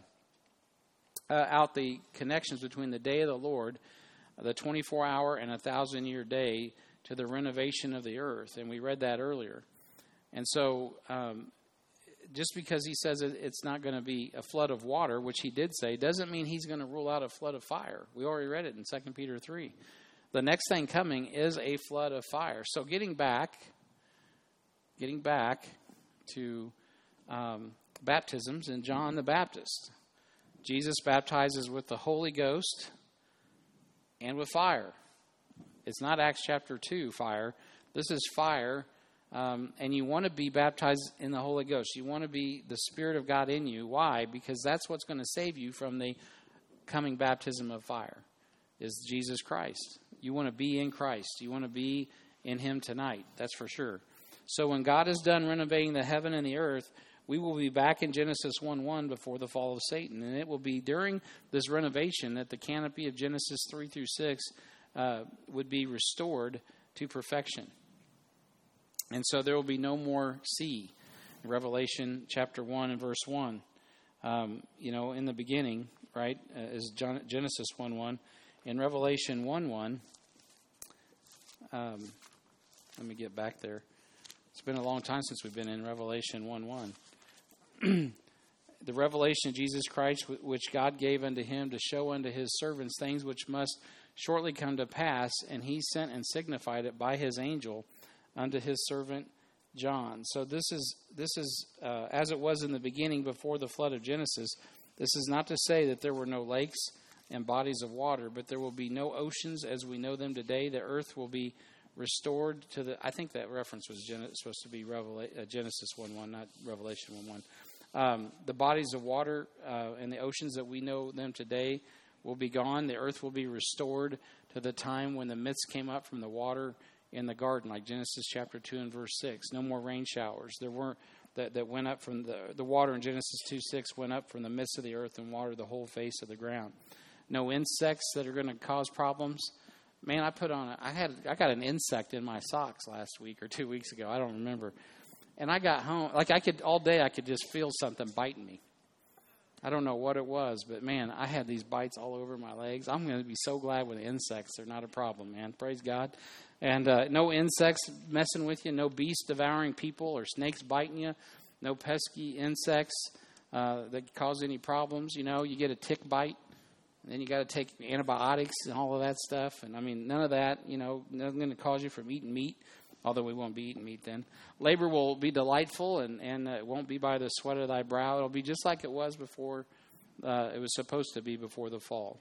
Speaker 1: uh, out the connections between the day of the Lord, the twenty-four hour and a thousand-year day, to the renovation of the earth. And we read that earlier. And so um, just because he says it's not going to be a flood of water, which he did say, doesn't mean he's going to rule out a flood of fire. We already read it in Second Peter three. The next thing coming is a flood of fire. So getting back, getting back to um, baptisms and John the Baptist. Jesus baptizes with the Holy Ghost and with fire. It's not Acts chapter two fire. This is fire. Um, and you want to be baptized in the Holy Ghost. You want to be the Spirit of God in you. Why? Because that's what's going to save you from the coming baptism of fire, is Jesus Christ. You want to be in Christ. You want to be in Him tonight. That's for sure. So when God is done renovating the heaven and the earth, we will be back in Genesis one one before the fall of Satan. And it will be during this renovation that the canopy of Genesis three through six uh, would be restored to perfection. And so there will be no more sea. Revelation chapter one and verse one. Um, you know, in the beginning, right, uh, is John, Genesis one one. In Revelation one one, um, let me get back there. It's been a long time since we've been in Revelation one one. The revelation of Jesus Christ, which God gave unto him to show unto his servants things which must shortly come to pass, and he sent and signified it by his angel unto his servant John. So this is this is uh, as it was in the beginning before the flood of Genesis. This is not to say that there were no lakes and bodies of water, but there will be no oceans as we know them today. The earth will be restored to the. I think that reference was Gen- supposed to be Revela- uh, Genesis one one, not Revelation one one. Um, the bodies of water uh, and the oceans that we know them today will be gone. The earth will be restored to the time when the mist came up from the water in the garden, like Genesis chapter two and verse six. No more rain showers. There weren't that, that went up from the the water in Genesis two six went up from the midst of the earth and watered the whole face of the ground. No insects that are going to cause problems. Man, I put on a, I had I got an insect in my socks last week or two weeks ago. I don't remember. And I got home, like I could all day I could just feel something biting me. I don't know what it was, but man, I had these bites all over my legs. I'm going to be so glad with insects. They're not a problem, man. Praise God. And uh, no insects messing with you, no beasts devouring people or snakes biting you, no pesky insects uh, that cause any problems. You know, you get a tick bite, and then you got to take antibiotics and all of that stuff. And I mean, none of that, you know, nothing going to cause you from eating meat, although we won't be eating meat then. Labor will be delightful, and, and uh, it won't be by the sweat of thy brow. It'll be just like it was before, uh, it was supposed to be before the fall.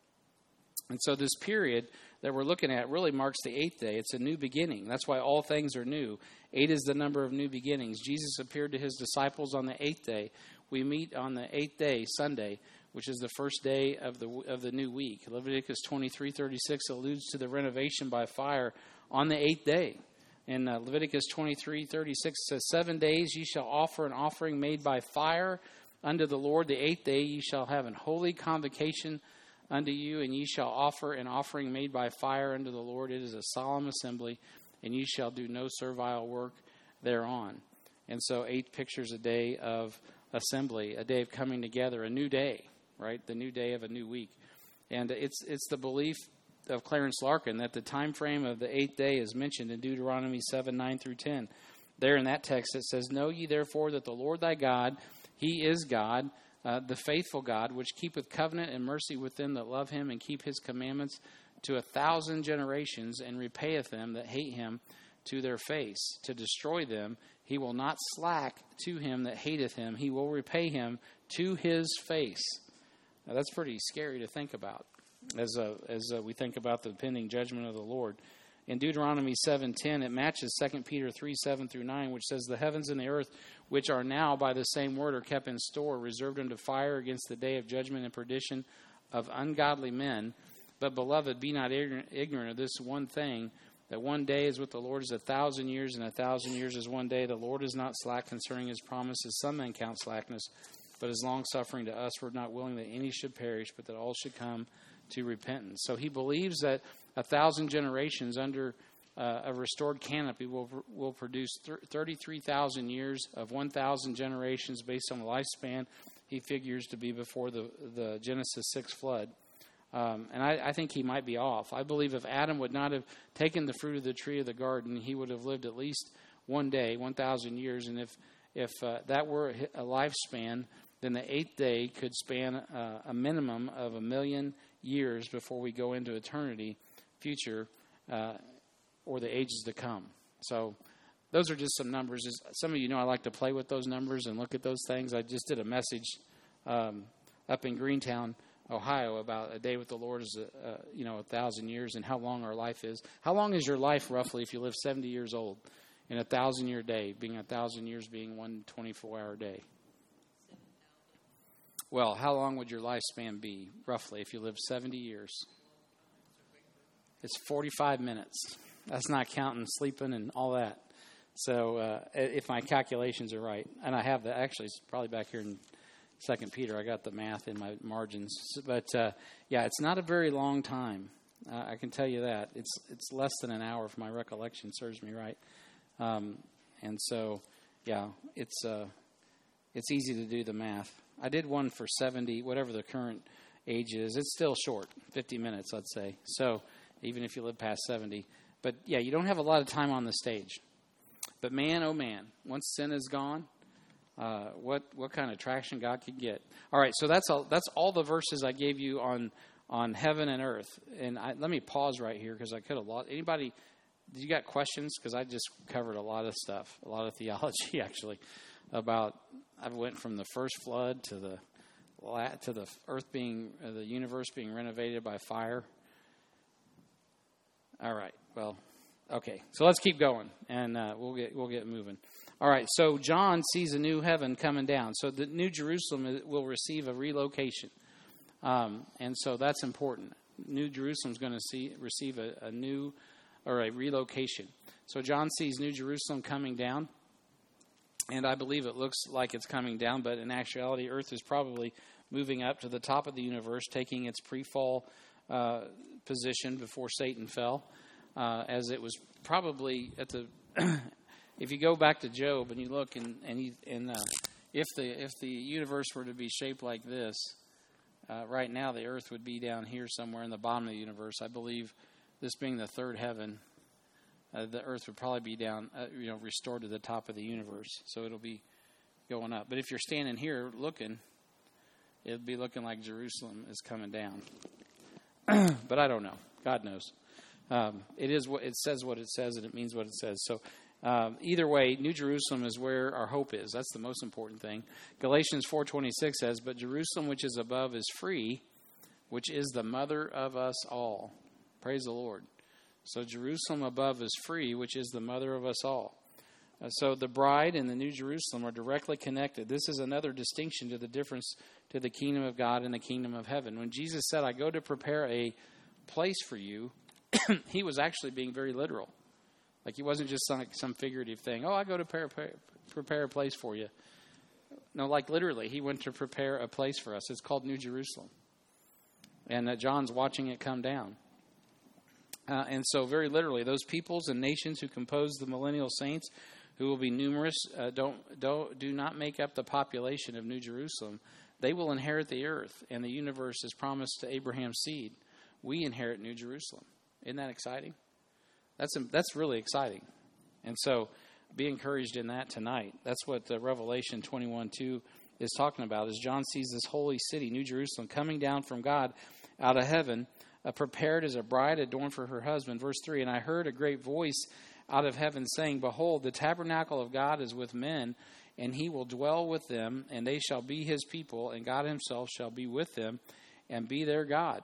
Speaker 1: And so this period that we're looking at really marks the eighth day. It's a new beginning. That's why all things are new. Eight is the number of new beginnings. Jesus appeared to his disciples on the eighth day. We meet on the eighth day, Sunday, which is the first day of the of the new week. Leviticus twenty-three thirty-six alludes to the renovation by fire on the eighth day. In uh, Leviticus twenty-three thirty-six says, Seven days ye shall offer an offering made by fire unto the Lord. The eighth day ye shall have an holy convocation unto you, and ye shall offer an offering made by fire unto the Lord. It is a solemn assembly, and ye shall do no servile work thereon. And so eight pictures a day of assembly, a day of coming together, a new day, right? The new day of a new week. And it's it's the belief of Clarence Larkin that the time frame of the eighth day is mentioned in Deuteronomy seven, nine through ten. There in that text it says, Know ye therefore that the Lord thy God, he is God, uh, the faithful God, which keepeth covenant and mercy with them that love him and keep his commandments to a thousand generations, and repayeth them that hate him to their face, to destroy them. He will not slack to him that hateth him. He will repay him to his face. Now that's pretty scary to think about as uh, as uh, we think about the pending judgment of the Lord. In Deuteronomy seven ten, it matches Second Peter three, seven through nine, which says, The heavens and the earth, which are now by the same word, are kept in store, reserved unto fire against the day of judgment and perdition of ungodly men. But, beloved, be not ignorant of this one thing, that one day is with the Lord as a thousand years, and a thousand years is one day. The Lord is not slack concerning his promises. Some men count slackness, but is long-suffering to us. We're not willing that any should perish, but that all should come to repentance. So he believes that a thousand generations under uh, a restored canopy will will produce thirty-three thousand years of one thousand generations based on the lifespan he figures to be before the, the Genesis six flood. Um, and I, I think he might be off. I believe if Adam would not have taken the fruit of the tree of the garden, he would have lived at least one day, one thousand years. And if, if uh, that were a lifespan, then the eighth day could span uh, a minimum of a million years before we go into eternity, future, uh, or the ages to come. So those are just some numbers. As some of you know, I like to play with those numbers and look at those things. I just did a message um, up in Greentown, Ohio, about a day with the Lord is a, a you know a thousand years, and how long our life is. How long is your life roughly if you live seventy years old? In a thousand year day, being a thousand years being one twenty-four hour day. Well, how long would your lifespan be roughly if you live seventy years? It's forty-five minutes. That's not counting sleeping and all that. So uh, if my calculations are right, and I have that, actually it's probably back here in Second Peter. I got the math in my margins, but uh, yeah, it's not a very long time. Uh, I can tell you that. It's it's less than an hour if my recollection serves me right. Um, and so, yeah, it's uh, it's easy to do the math. I did one for seventy, whatever the current age is. It's still short, fifty minutes, let's say. So even if you live past seventy. But, yeah, you don't have a lot of time on the stage. But, man, oh, man, once sin is gone, uh, what what kind of traction God could get. All right, so that's all, that's all the verses I gave you on on heaven and earth. And I, let me pause right here because I could have lost. Anybody, did you got questions? Because I just covered a lot of stuff, a lot of theology, actually, about I went from the first flood to the to the earth being, uh, the universe being renovated by fire. All right. Well, okay. So let's keep going, and uh, we'll get we'll get moving. All right. So John sees a new heaven coming down. So the New Jerusalem will receive a relocation, um, and so that's important. New Jerusalem is going to see receive a, a new or a relocation. So John sees New Jerusalem coming down, and I believe it looks like it's coming down, but in actuality, Earth is probably moving up to the top of the universe, taking its pre-fall uh, position before Satan fell. Uh, as it was probably at the, if you go back to Job and you look and and, he, and uh, if the if the universe were to be shaped like this, uh, right now the earth would be down here somewhere in the bottom of the universe. I believe this being the third heaven, uh, the earth would probably be down, uh, you know, restored to the top of the universe. So it'll be going up. But if you're standing here looking, it'll be looking like Jerusalem is coming down. But I don't know. God knows. Um, it is what it says, what it says, and it means what it says. So um, either way, New Jerusalem is where our hope is. That's the most important thing. Galatians four twenty-six says, "But Jerusalem which is above is free, which is the mother of us all." Praise the Lord. So Jerusalem above is free, which is the mother of us all. Uh, so the bride and the New Jerusalem are directly connected. This is another distinction to the difference to the kingdom of God and the kingdom of heaven. When Jesus said, "I go to prepare a place for you," he was actually being very literal. Like he wasn't just like some figurative thing. Oh, I go to prepare, prepare a place for you. No, like literally, he went to prepare a place for us. It's called New Jerusalem. And uh, John's watching it come down. Uh, and so very literally, those peoples and nations who compose the millennial saints, who will be numerous, uh, don't, don't, do not make up the population of New Jerusalem. They will inherit the earth, and the universe is promised to Abraham's seed. We inherit New Jerusalem. Isn't that exciting? That's that's really exciting. And so be encouraged in that tonight. That's what uh, Revelation twenty-one two is talking about, as John sees this holy city, New Jerusalem, coming down from God out of heaven, uh, prepared as a bride adorned for her husband. Verse three, "And I heard a great voice out of heaven saying, Behold, the tabernacle of God is with men, and he will dwell with them, and they shall be his people, and God himself shall be with them, and be their God."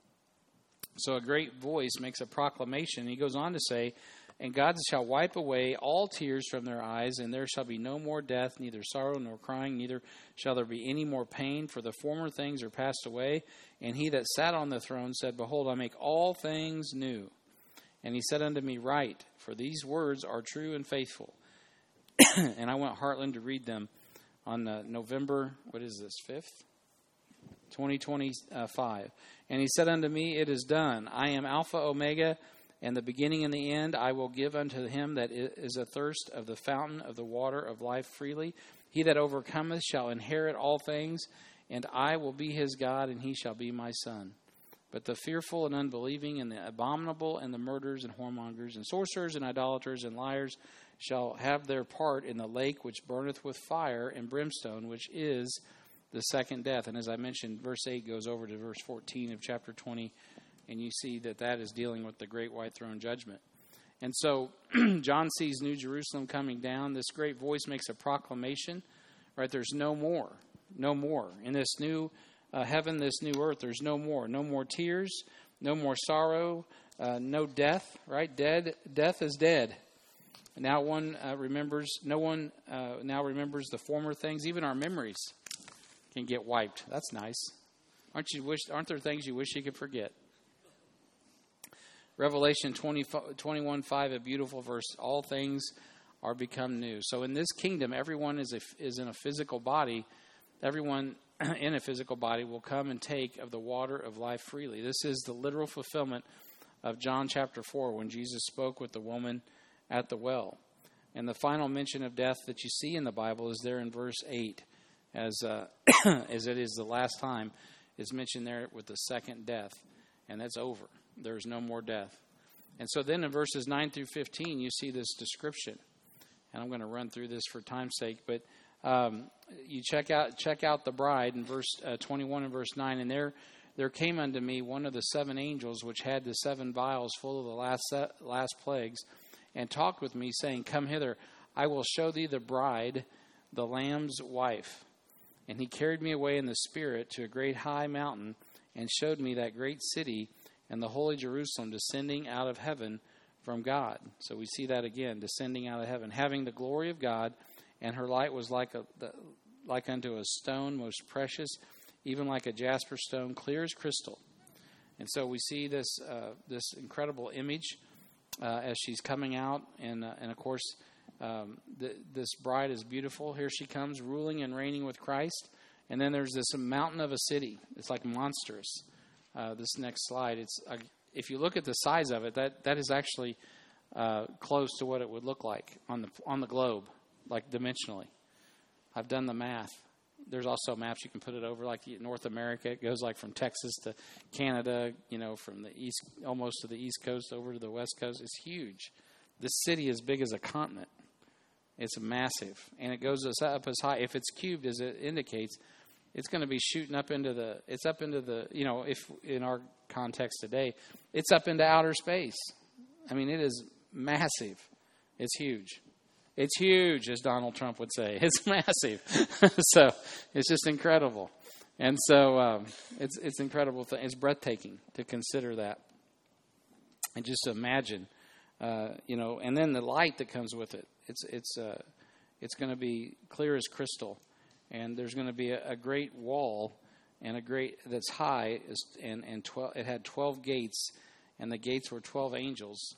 Speaker 1: So a great voice makes a proclamation. He goes on to say, "And God shall wipe away all tears from their eyes, and there shall be no more death, neither sorrow nor crying, neither shall there be any more pain, for the former things are passed away. And he that sat on the throne said, Behold, I make all things new. And he said unto me, Write, for these words are true and faithful." And I went Heartland to read them on uh, November, what is this, fifth? twenty twenty-five. "And he said unto me, It is done. I am Alpha, Omega, and the beginning and the end. I will give unto him that is athirst of the fountain of the water of life freely. He that overcometh shall inherit all things, and I will be his God, and he shall be my son. But the fearful and unbelieving, and the abominable, and the murderers, and whoremongers, and sorcerers, and idolaters, and liars shall have their part in the lake which burneth with fire and brimstone, which is the second death." And as I mentioned, verse eight goes over to verse fourteen of chapter twenty, and you see that that is dealing with the great white throne judgment. And so John sees New Jerusalem coming down. This great voice makes a proclamation, right? There's no more, no more. In this new uh, heaven, this new earth, there's no more. No more tears, no more sorrow, uh, no death, right? Dead, death is dead. Now one uh, remembers, no one uh, now remembers the former things. Even our memories can get wiped. That's nice. Aren't you wish? Aren't there things you wish you could forget? Revelation twenty, twenty-one five, a beautiful verse. All things are become new. So in this kingdom, everyone is a, is in a physical body. Everyone in a physical body will come and take of the water of life freely. This is the literal fulfillment of John chapter four, when Jesus spoke with the woman at the well. And the final mention of death that you see in the Bible is there in verse eight, as uh, as it is the last time it's mentioned there with the second death, and that's over. There's no more death. And so then in verses nine through fifteen, you see this description. And I'm going to run through this for time's sake, but um, you check out check out the bride in verse uh, twenty-one and verse nine, and there there came unto me one of the seven angels which had the seven vials full of the last set, last plagues, and talked with me, saying, Come hither, I will show thee the bride, the Lamb's wife. And he carried me away in the Spirit to a great high mountain, and showed me that great city, and the holy Jerusalem, descending out of heaven from God. So we see that again, descending out of heaven, having the glory of God, and her light was like a the, like unto a stone most precious, even like a jasper stone, clear as crystal. And so we see this uh, this incredible image uh, as she's coming out, and uh, and of course um, the, this bride is beautiful. Here she comes, ruling and reigning with Christ. And then there's this mountain of a city. It's like monstrous. Uh, this next slide, it's uh, if you look at the size of it, that that is actually uh, close to what it would look like on the on the globe, like dimensionally. I've done the math. There's also maps you can put it over, like North America. It goes like from Texas to Canada, you know, from the east, almost to the East Coast over to the West Coast. It's huge. This city is big as a continent. It's massive, and it goes up as high. If it's cubed, as it indicates, it's going to be shooting up into the, it's up into the, you know, if in our context today, it's up into outer space. I mean, it is massive. It's huge. It's huge, as Donald Trump would say. It's massive. So it's just incredible. And so um, it's it's incredible. Th- it's breathtaking to consider that. And just imagine, uh, you know, and then the light that comes with it. It's, it's, uh, it's going to be clear as crystal. And there's going to be a, a great wall, and a great that's high, and and twelve. It had twelve gates, and the gates were twelve angels.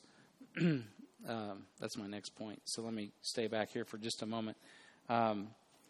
Speaker 1: um, that's my next point. So let me stay back here for just a moment. Um,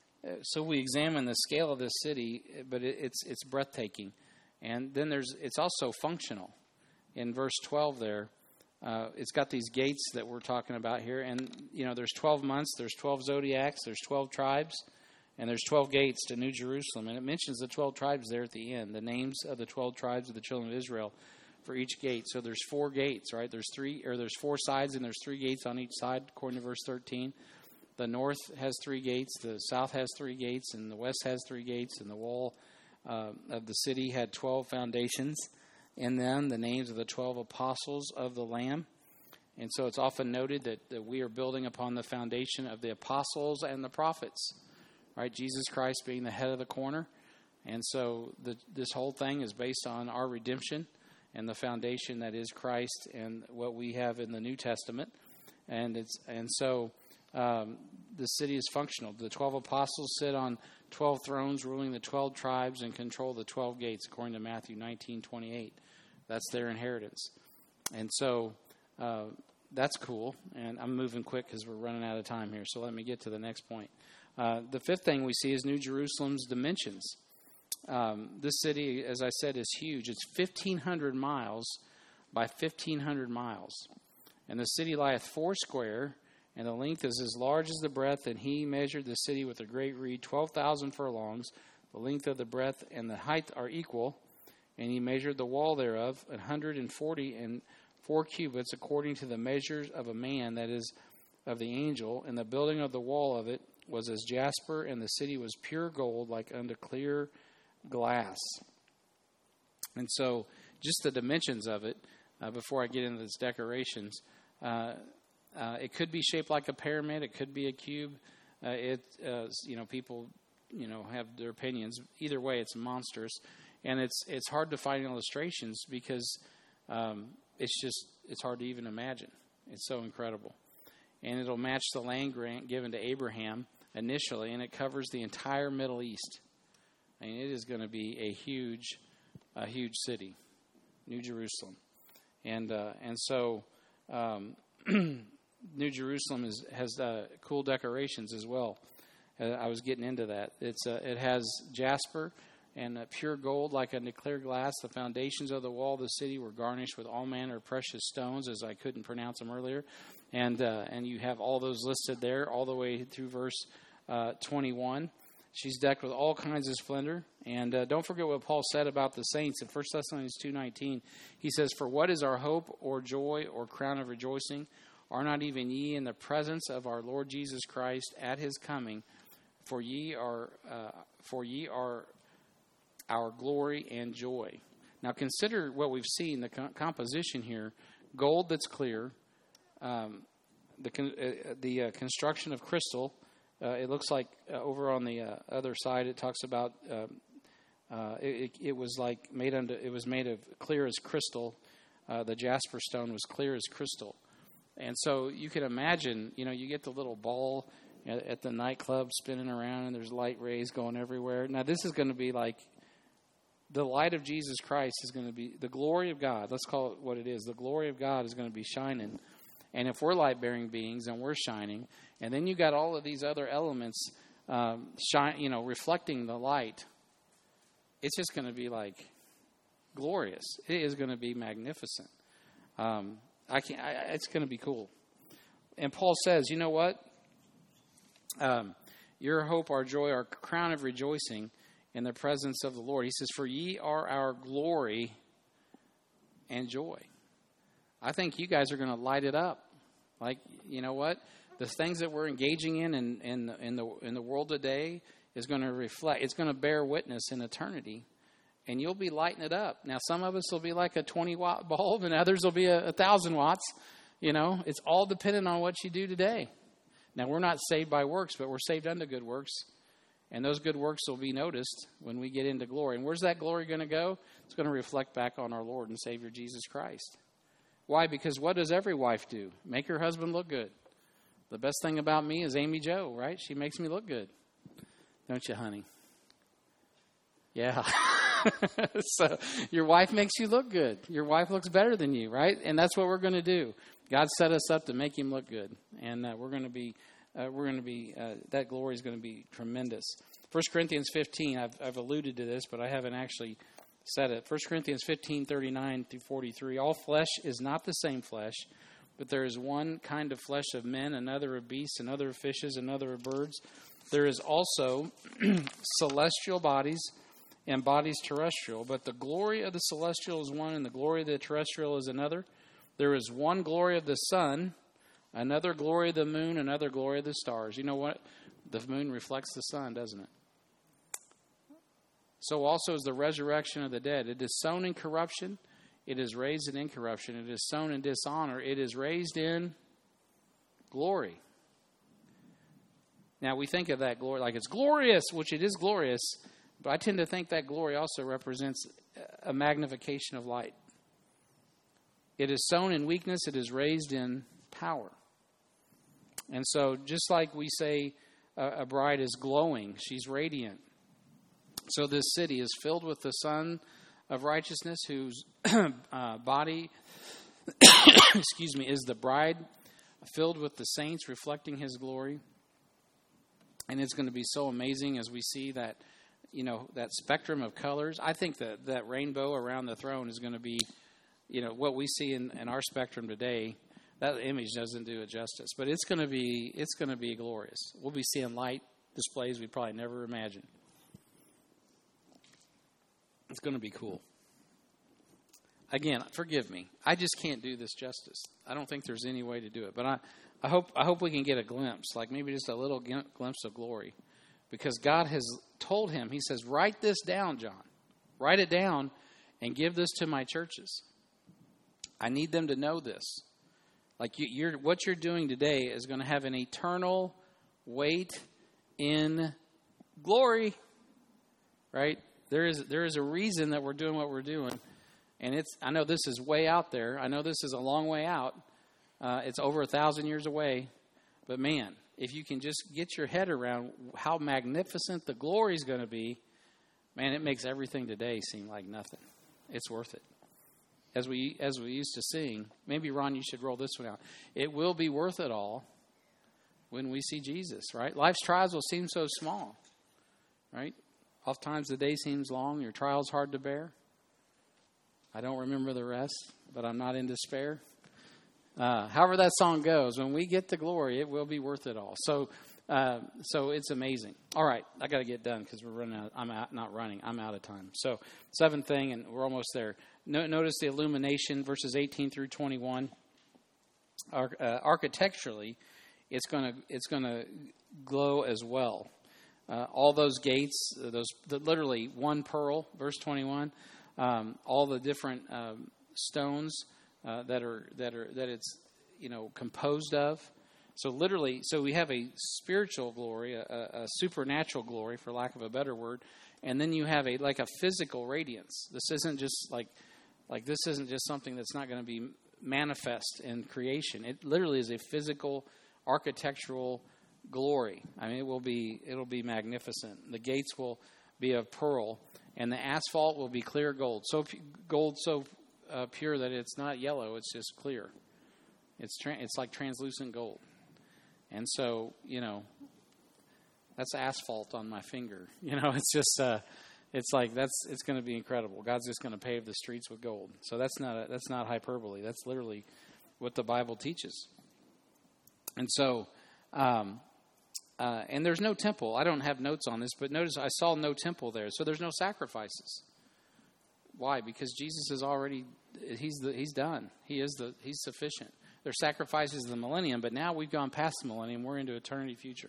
Speaker 1: so we examine the scale of this city, but it, it's it's breathtaking, and then there's it's also functional. In verse twelve, there, uh, it's got these gates that we're talking about here, and you know there's twelve months, there's twelve zodiacs, there's twelve tribes. And there's twelve gates to New Jerusalem. And it mentions the twelve tribes there at the end, the names of the twelve tribes of the children of Israel for each gate. So there's four gates, right? There's three, or there's four sides, and there's three gates on each side, according to verse thirteen. The north has three gates, the south has three gates, and the west has three gates. And the wall uh, of the city had twelve foundations in them, the names of the twelve apostles of the Lamb. And so it's often noted that, that we are building upon the foundation of the apostles and the prophets. Right, Jesus Christ being the head of the corner. And so the, this whole thing is based on our redemption and the foundation that is Christ and what we have in the New Testament. And it's and so um, the city is functional. The twelve apostles sit on twelve thrones, ruling the twelve tribes, and control the twelve gates, according to Matthew nineteen twenty-eight. That's their inheritance. And so uh, that's cool. And I'm moving quick because we're running out of time here. So let me get to the next point. Uh, the fifth thing we see is New Jerusalem's dimensions. Um, this city, as I said, is huge. It's fifteen hundred miles by fifteen hundred miles. And the city lieth foursquare, and the length is as large as the breadth. And he measured the city with a great reed, twelve thousand furlongs. The length of the breadth and the height are equal. And he measured the wall thereof, one hundred forty and four cubits, according to the measures of a man, that is, of the angel. And the building of the wall of it was as jasper, and the city was pure gold, like unto clear glass. And so just the dimensions of it, uh, before I get into its decorations, Uh, uh, it could be shaped like a pyramid. It could be a cube. Uh, it, uh, you know, people, you know, have their opinions. Either way, it's monstrous, and it's it's hard to find illustrations because um, it's just it's hard to even imagine. It's so incredible, and it'll match the land grant given to Abraham initially, and it covers the entire Middle East. I mean, it is going to be a huge, a huge city, New Jerusalem, and uh, and so um, New Jerusalem is, has uh, cool decorations as well. Uh, I was getting into that. It's uh, it has jasper and uh, pure gold like a clear glass. The foundations of the wall of the city were garnished with all manner of precious stones, as I couldn't pronounce them earlier, and uh, and you have all those listed there, all the way through verse uh, twenty-one. She's decked with all kinds of splendor. And uh, don't forget what Paul said about the saints in First Thessalonians two nineteen. He says, "For what is our hope or joy or crown of rejoicing? Are not even ye in the presence of our Lord Jesus Christ at his coming? For ye are uh, for ye are our glory and joy." Now consider what we've seen, the co- composition here. Gold that's clear, um, the con- uh, the uh, construction of crystal. Uh, it looks like uh, over on the uh, other side, it talks about uh, uh, it, it was like made under. It was made of clear as crystal. Uh, the jasper stone was clear as crystal, and so you can imagine. You know, you get the little ball at, at the nightclub spinning around, and there's light rays going everywhere. Now, this is going to be like the light of Jesus Christ is going to be the glory of God. Let's call it what it is. The glory of God is going to be shining. And if we're light-bearing beings and we're shining, and then you got all of these other elements, um, shine, you know, reflecting the light, it's just going to be like glorious. It is going to be magnificent. Um, I can't. I, it's going to be cool. And Paul says, you know what? Um, your hope, our joy, our crown of rejoicing in the presence of the Lord. He says, "For ye are our glory and joy." I think you guys are going to light it up. Like, you know what? The things that we're engaging in in, in, in, the, in the world today is going to reflect. It's going to bear witness in eternity. And you'll be lighting it up. Now, some of us will be like a twenty-watt bulb, and others will be a, a one thousand watts. You know, it's all dependent on what you do today. Now, we're not saved by works, but we're saved unto good works. And those good works will be noticed when we get into glory. And where's that glory going to go? It's going to reflect back on our Lord and Savior Jesus Christ. Why? Because what does every wife do? Make her husband look good. The best thing about me is Amy Jo, right? She makes me look good. Don't you, honey? Yeah. So your wife makes you look good. Your wife looks better than you, right? And that's what we're going to do. God set us up to make him look good. And uh, we're going to be, uh, we're going to be, uh, that glory is going to be tremendous. First Corinthians fifteen, I've, I've alluded to this, but I haven't actually said it. First Corinthians fifteen, thirty-nine through forty-three. All flesh is not the same flesh, but there is one kind of flesh of men, another of beasts, another of fishes, another of birds. There is also celestial bodies and bodies terrestrial, but the glory of the celestial is one, and the glory of the terrestrial is another. There is one glory of the sun, another glory of the moon, another glory of the stars. You know what? The moon reflects the sun, doesn't it? So also is the resurrection of the dead. It is sown in corruption. It is raised in incorruption. It is sown in dishonor. It is raised in glory. Now, we think of that glory like it's glorious, which it is glorious. But I tend to think that glory also represents a magnification of light. It is sown in weakness. It is raised in power. And so just like we say a bride is glowing, she's radiant. So this city is filled with the Son of Righteousness, whose uh, body, excuse me, is the bride, filled with the saints, reflecting his glory. And it's going to be so amazing as we see that, you know, that spectrum of colors. I think that that rainbow around the throne is going to be, you know, what we see in, in our spectrum today. That image doesn't do it justice, but it's going to be it's going to be glorious. We'll be seeing light displays we probably never imagined. It's going to be cool. Again, forgive me. I just can't do this justice. I don't think there's any way to do it. But I, I hope I hope we can get a glimpse, like maybe just a little glimpse of glory. Because God has told him, he says, write this down, John. Write it down and give this to my churches. I need them to know this. Like you, you're, what you're doing today is going to have an eternal weight in glory, right? There is there is a reason that we're doing what we're doing, and it's. I know this is way out there. I know this is a long way out. Uh, it's over a thousand years away, but man, if you can just get your head around how magnificent the glory is going to be, man, it makes everything today seem like nothing. It's worth it. As we as we used to sing, maybe Ron, you should roll this one out. It will be worth it all when we see Jesus, right? Life's trials will seem so small, right? Oftentimes the day seems long, your trial's hard to bear. I don't remember the rest, but I'm not in despair. Uh, however that song goes, when we get to glory, it will be worth it all. So, uh, so it's amazing. All right, I got to get done because we're running out. I'm out, not running. I'm out of time. So, seventh thing, and we're almost there. No, notice the illumination, verses eighteen through twenty-one. Ar- uh, architecturally, it's going to it's going to glow as well. Uh, all those gates, those the, literally one pearl, verse twenty-one. Um, all the different um, stones. Uh, that are that are that it's you know composed of. So literally, so we have a spiritual glory, a, a supernatural glory, for lack of a better word, and then you have a like a physical radiance. This isn't just like like this isn't just something that's not going to be manifest in creation. It literally is a physical, architectural glory. I mean, it will be it'll be magnificent. The gates will be of pearl, and the asphalt will be clear gold. So gold so. Uh, pure that it's not yellow, it's just clear. It's tra- it's like translucent gold. And so, you know, that's asphalt on my finger. You know, it's just, uh, it's like, that's, it's going to be incredible. God's just going to pave the streets with gold. So that's not, a, that's not hyperbole. That's literally what the Bible teaches. And so, um, uh, and there's no temple. I don't have notes on this, but notice I saw no temple there. So there's no sacrifices. Why? Because Jesus is already, he's the, he's done. He is the, he's sufficient. There's sacrifices in the millennium, but now we've gone past the millennium. We're into eternity future.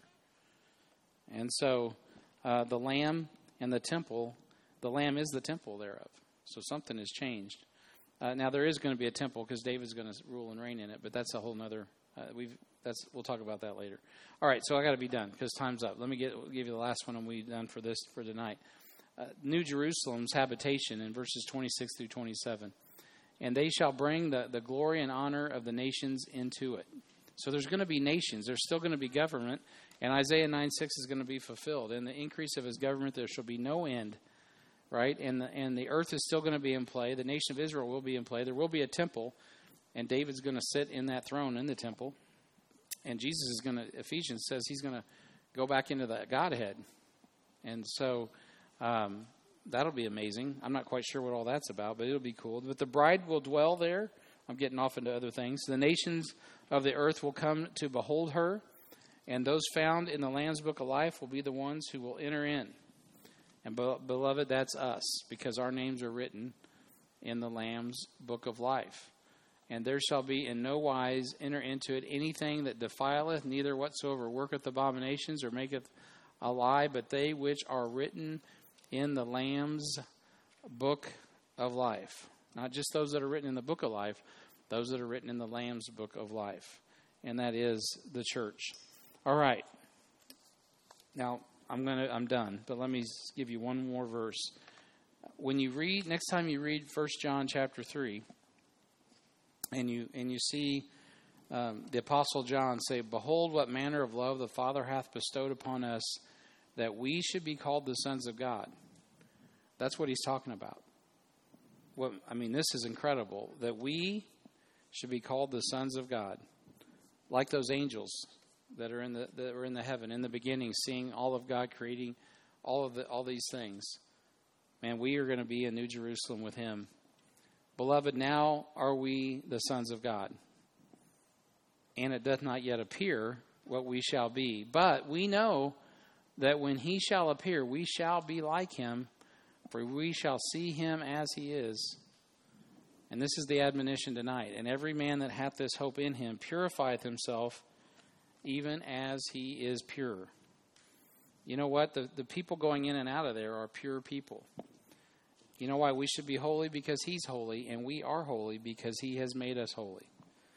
Speaker 1: And so uh, the Lamb and the temple, the Lamb is the temple thereof. So something has changed. Uh, now there is going to be a temple because David's going to rule and reign in it, but that's a whole nother, uh, we've, that's, we'll talk about that later. All right, so I got to be done because time's up. Let me get, give you the last one and we're done for this, for tonight. Uh, New Jerusalem's habitation in verses twenty-six through twenty-seven. And they shall bring the, the glory and honor of the nations into it. So there's going to be nations. There's still going to be government. And Isaiah nine six is going to be fulfilled. In the increase of his government, there shall be no end. Right? And the, and the earth is still going to be in play. The nation of Israel will be in play. There will be a temple. And David's going to sit in that throne in the temple. And Jesus is going to, Ephesians says he's going to go back into the Godhead. And so... Um, that'll be amazing. I'm not quite sure what all that's about, but it'll be cool. But the bride will dwell there. I'm getting off into other things. The nations of the earth will come to behold her, and those found in the Lamb's Book of Life will be the ones who will enter in. And beloved, that's us, because our names are written in the Lamb's Book of Life. And there shall be in no wise enter into it anything that defileth, neither whatsoever worketh abominations or maketh a lie, but they which are written in the Lamb's Book of Life. Not just those that are written in the Book of Life, those that are written in the Lamb's Book of Life. And that is the church. All right. Now, I'm gonna I'm done, but let me give you one more verse. When you read, next time you read First John chapter three, and you and you see um, the Apostle John say, "Behold, what manner of love the Father hath bestowed upon us, that we should be called the sons of God." That's what he's talking about. What, I mean, this is incredible, that we should be called the sons of God, like those angels that are in the that are in the heaven in the beginning, seeing all of God creating all of the all these things. Man, we are going to be in New Jerusalem with him. Beloved, now are we the sons of God, and it doth not yet appear what we shall be, but we know that when he shall appear, we shall be like him, for we shall see him as he is. And this is the admonition tonight. And every man that hath this hope in him purifieth himself, even as he is pure. You know what? The, the people going in and out of there are pure people. You know why we should be holy? Because he's holy, and we are holy because he has made us holy.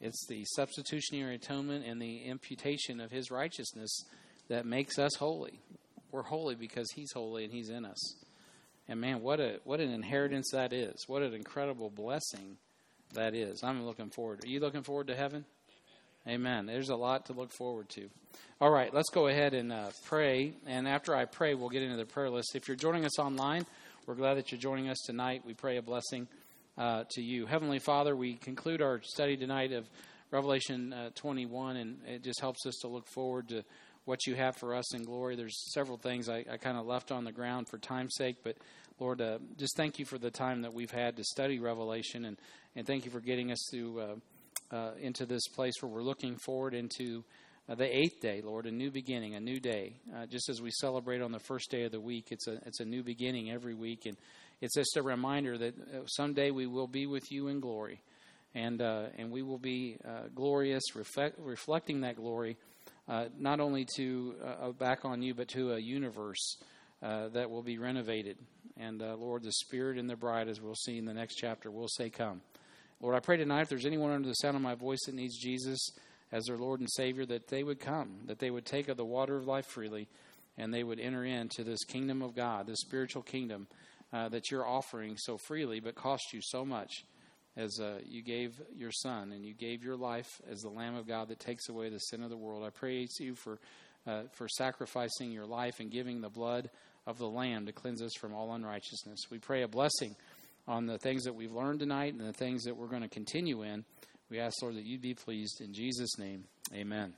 Speaker 1: It's the substitutionary atonement and the imputation of his righteousness that makes us holy. We're holy because he's holy and he's in us. And man, what a what an inheritance that is. What an incredible blessing that is. I'm looking forward. Are you looking forward to heaven? Amen. There's a lot to look forward to. All right, let's go ahead and uh, pray. And after I pray, we'll get into the prayer list. If you're joining us online, we're glad that you're joining us tonight. We pray a blessing uh, to you. Heavenly Father, we conclude our study tonight of Revelation uh, twenty-one, and it just helps us to look forward to what you have for us in glory. There's several things I, I kind of left on the ground for time's sake, but Lord, uh, just thank you for the time that we've had to study Revelation, and, and thank you for getting us through uh, uh, into this place where we're looking forward into uh, the eighth day, Lord, a new beginning, a new day. Uh, just as we celebrate on the first day of the week, it's a it's a new beginning every week, and it's just a reminder that uh, someday we will be with you in glory, and uh, and we will be uh, glorious, reflect, reflecting that glory. Uh, not only to uh, back on you, but to a universe uh, that will be renovated. And uh, Lord, the Spirit and the bride, as we'll see in the next chapter, will say, come. Lord, I pray tonight, if there's anyone under the sound of my voice that needs Jesus as their Lord and Savior, that they would come, that they would take of the water of life freely, and they would enter into this kingdom of God, this spiritual kingdom uh, that you're offering so freely, but cost you so much. As uh, you gave your Son, and you gave your life as the Lamb of God that takes away the sin of the world. I praise you for uh, for sacrificing your life and giving the blood of the Lamb to cleanse us from all unrighteousness. We pray a blessing on the things that we've learned tonight and the things that we're going to continue in. We ask, Lord, that you'd be pleased. In Jesus' name, amen.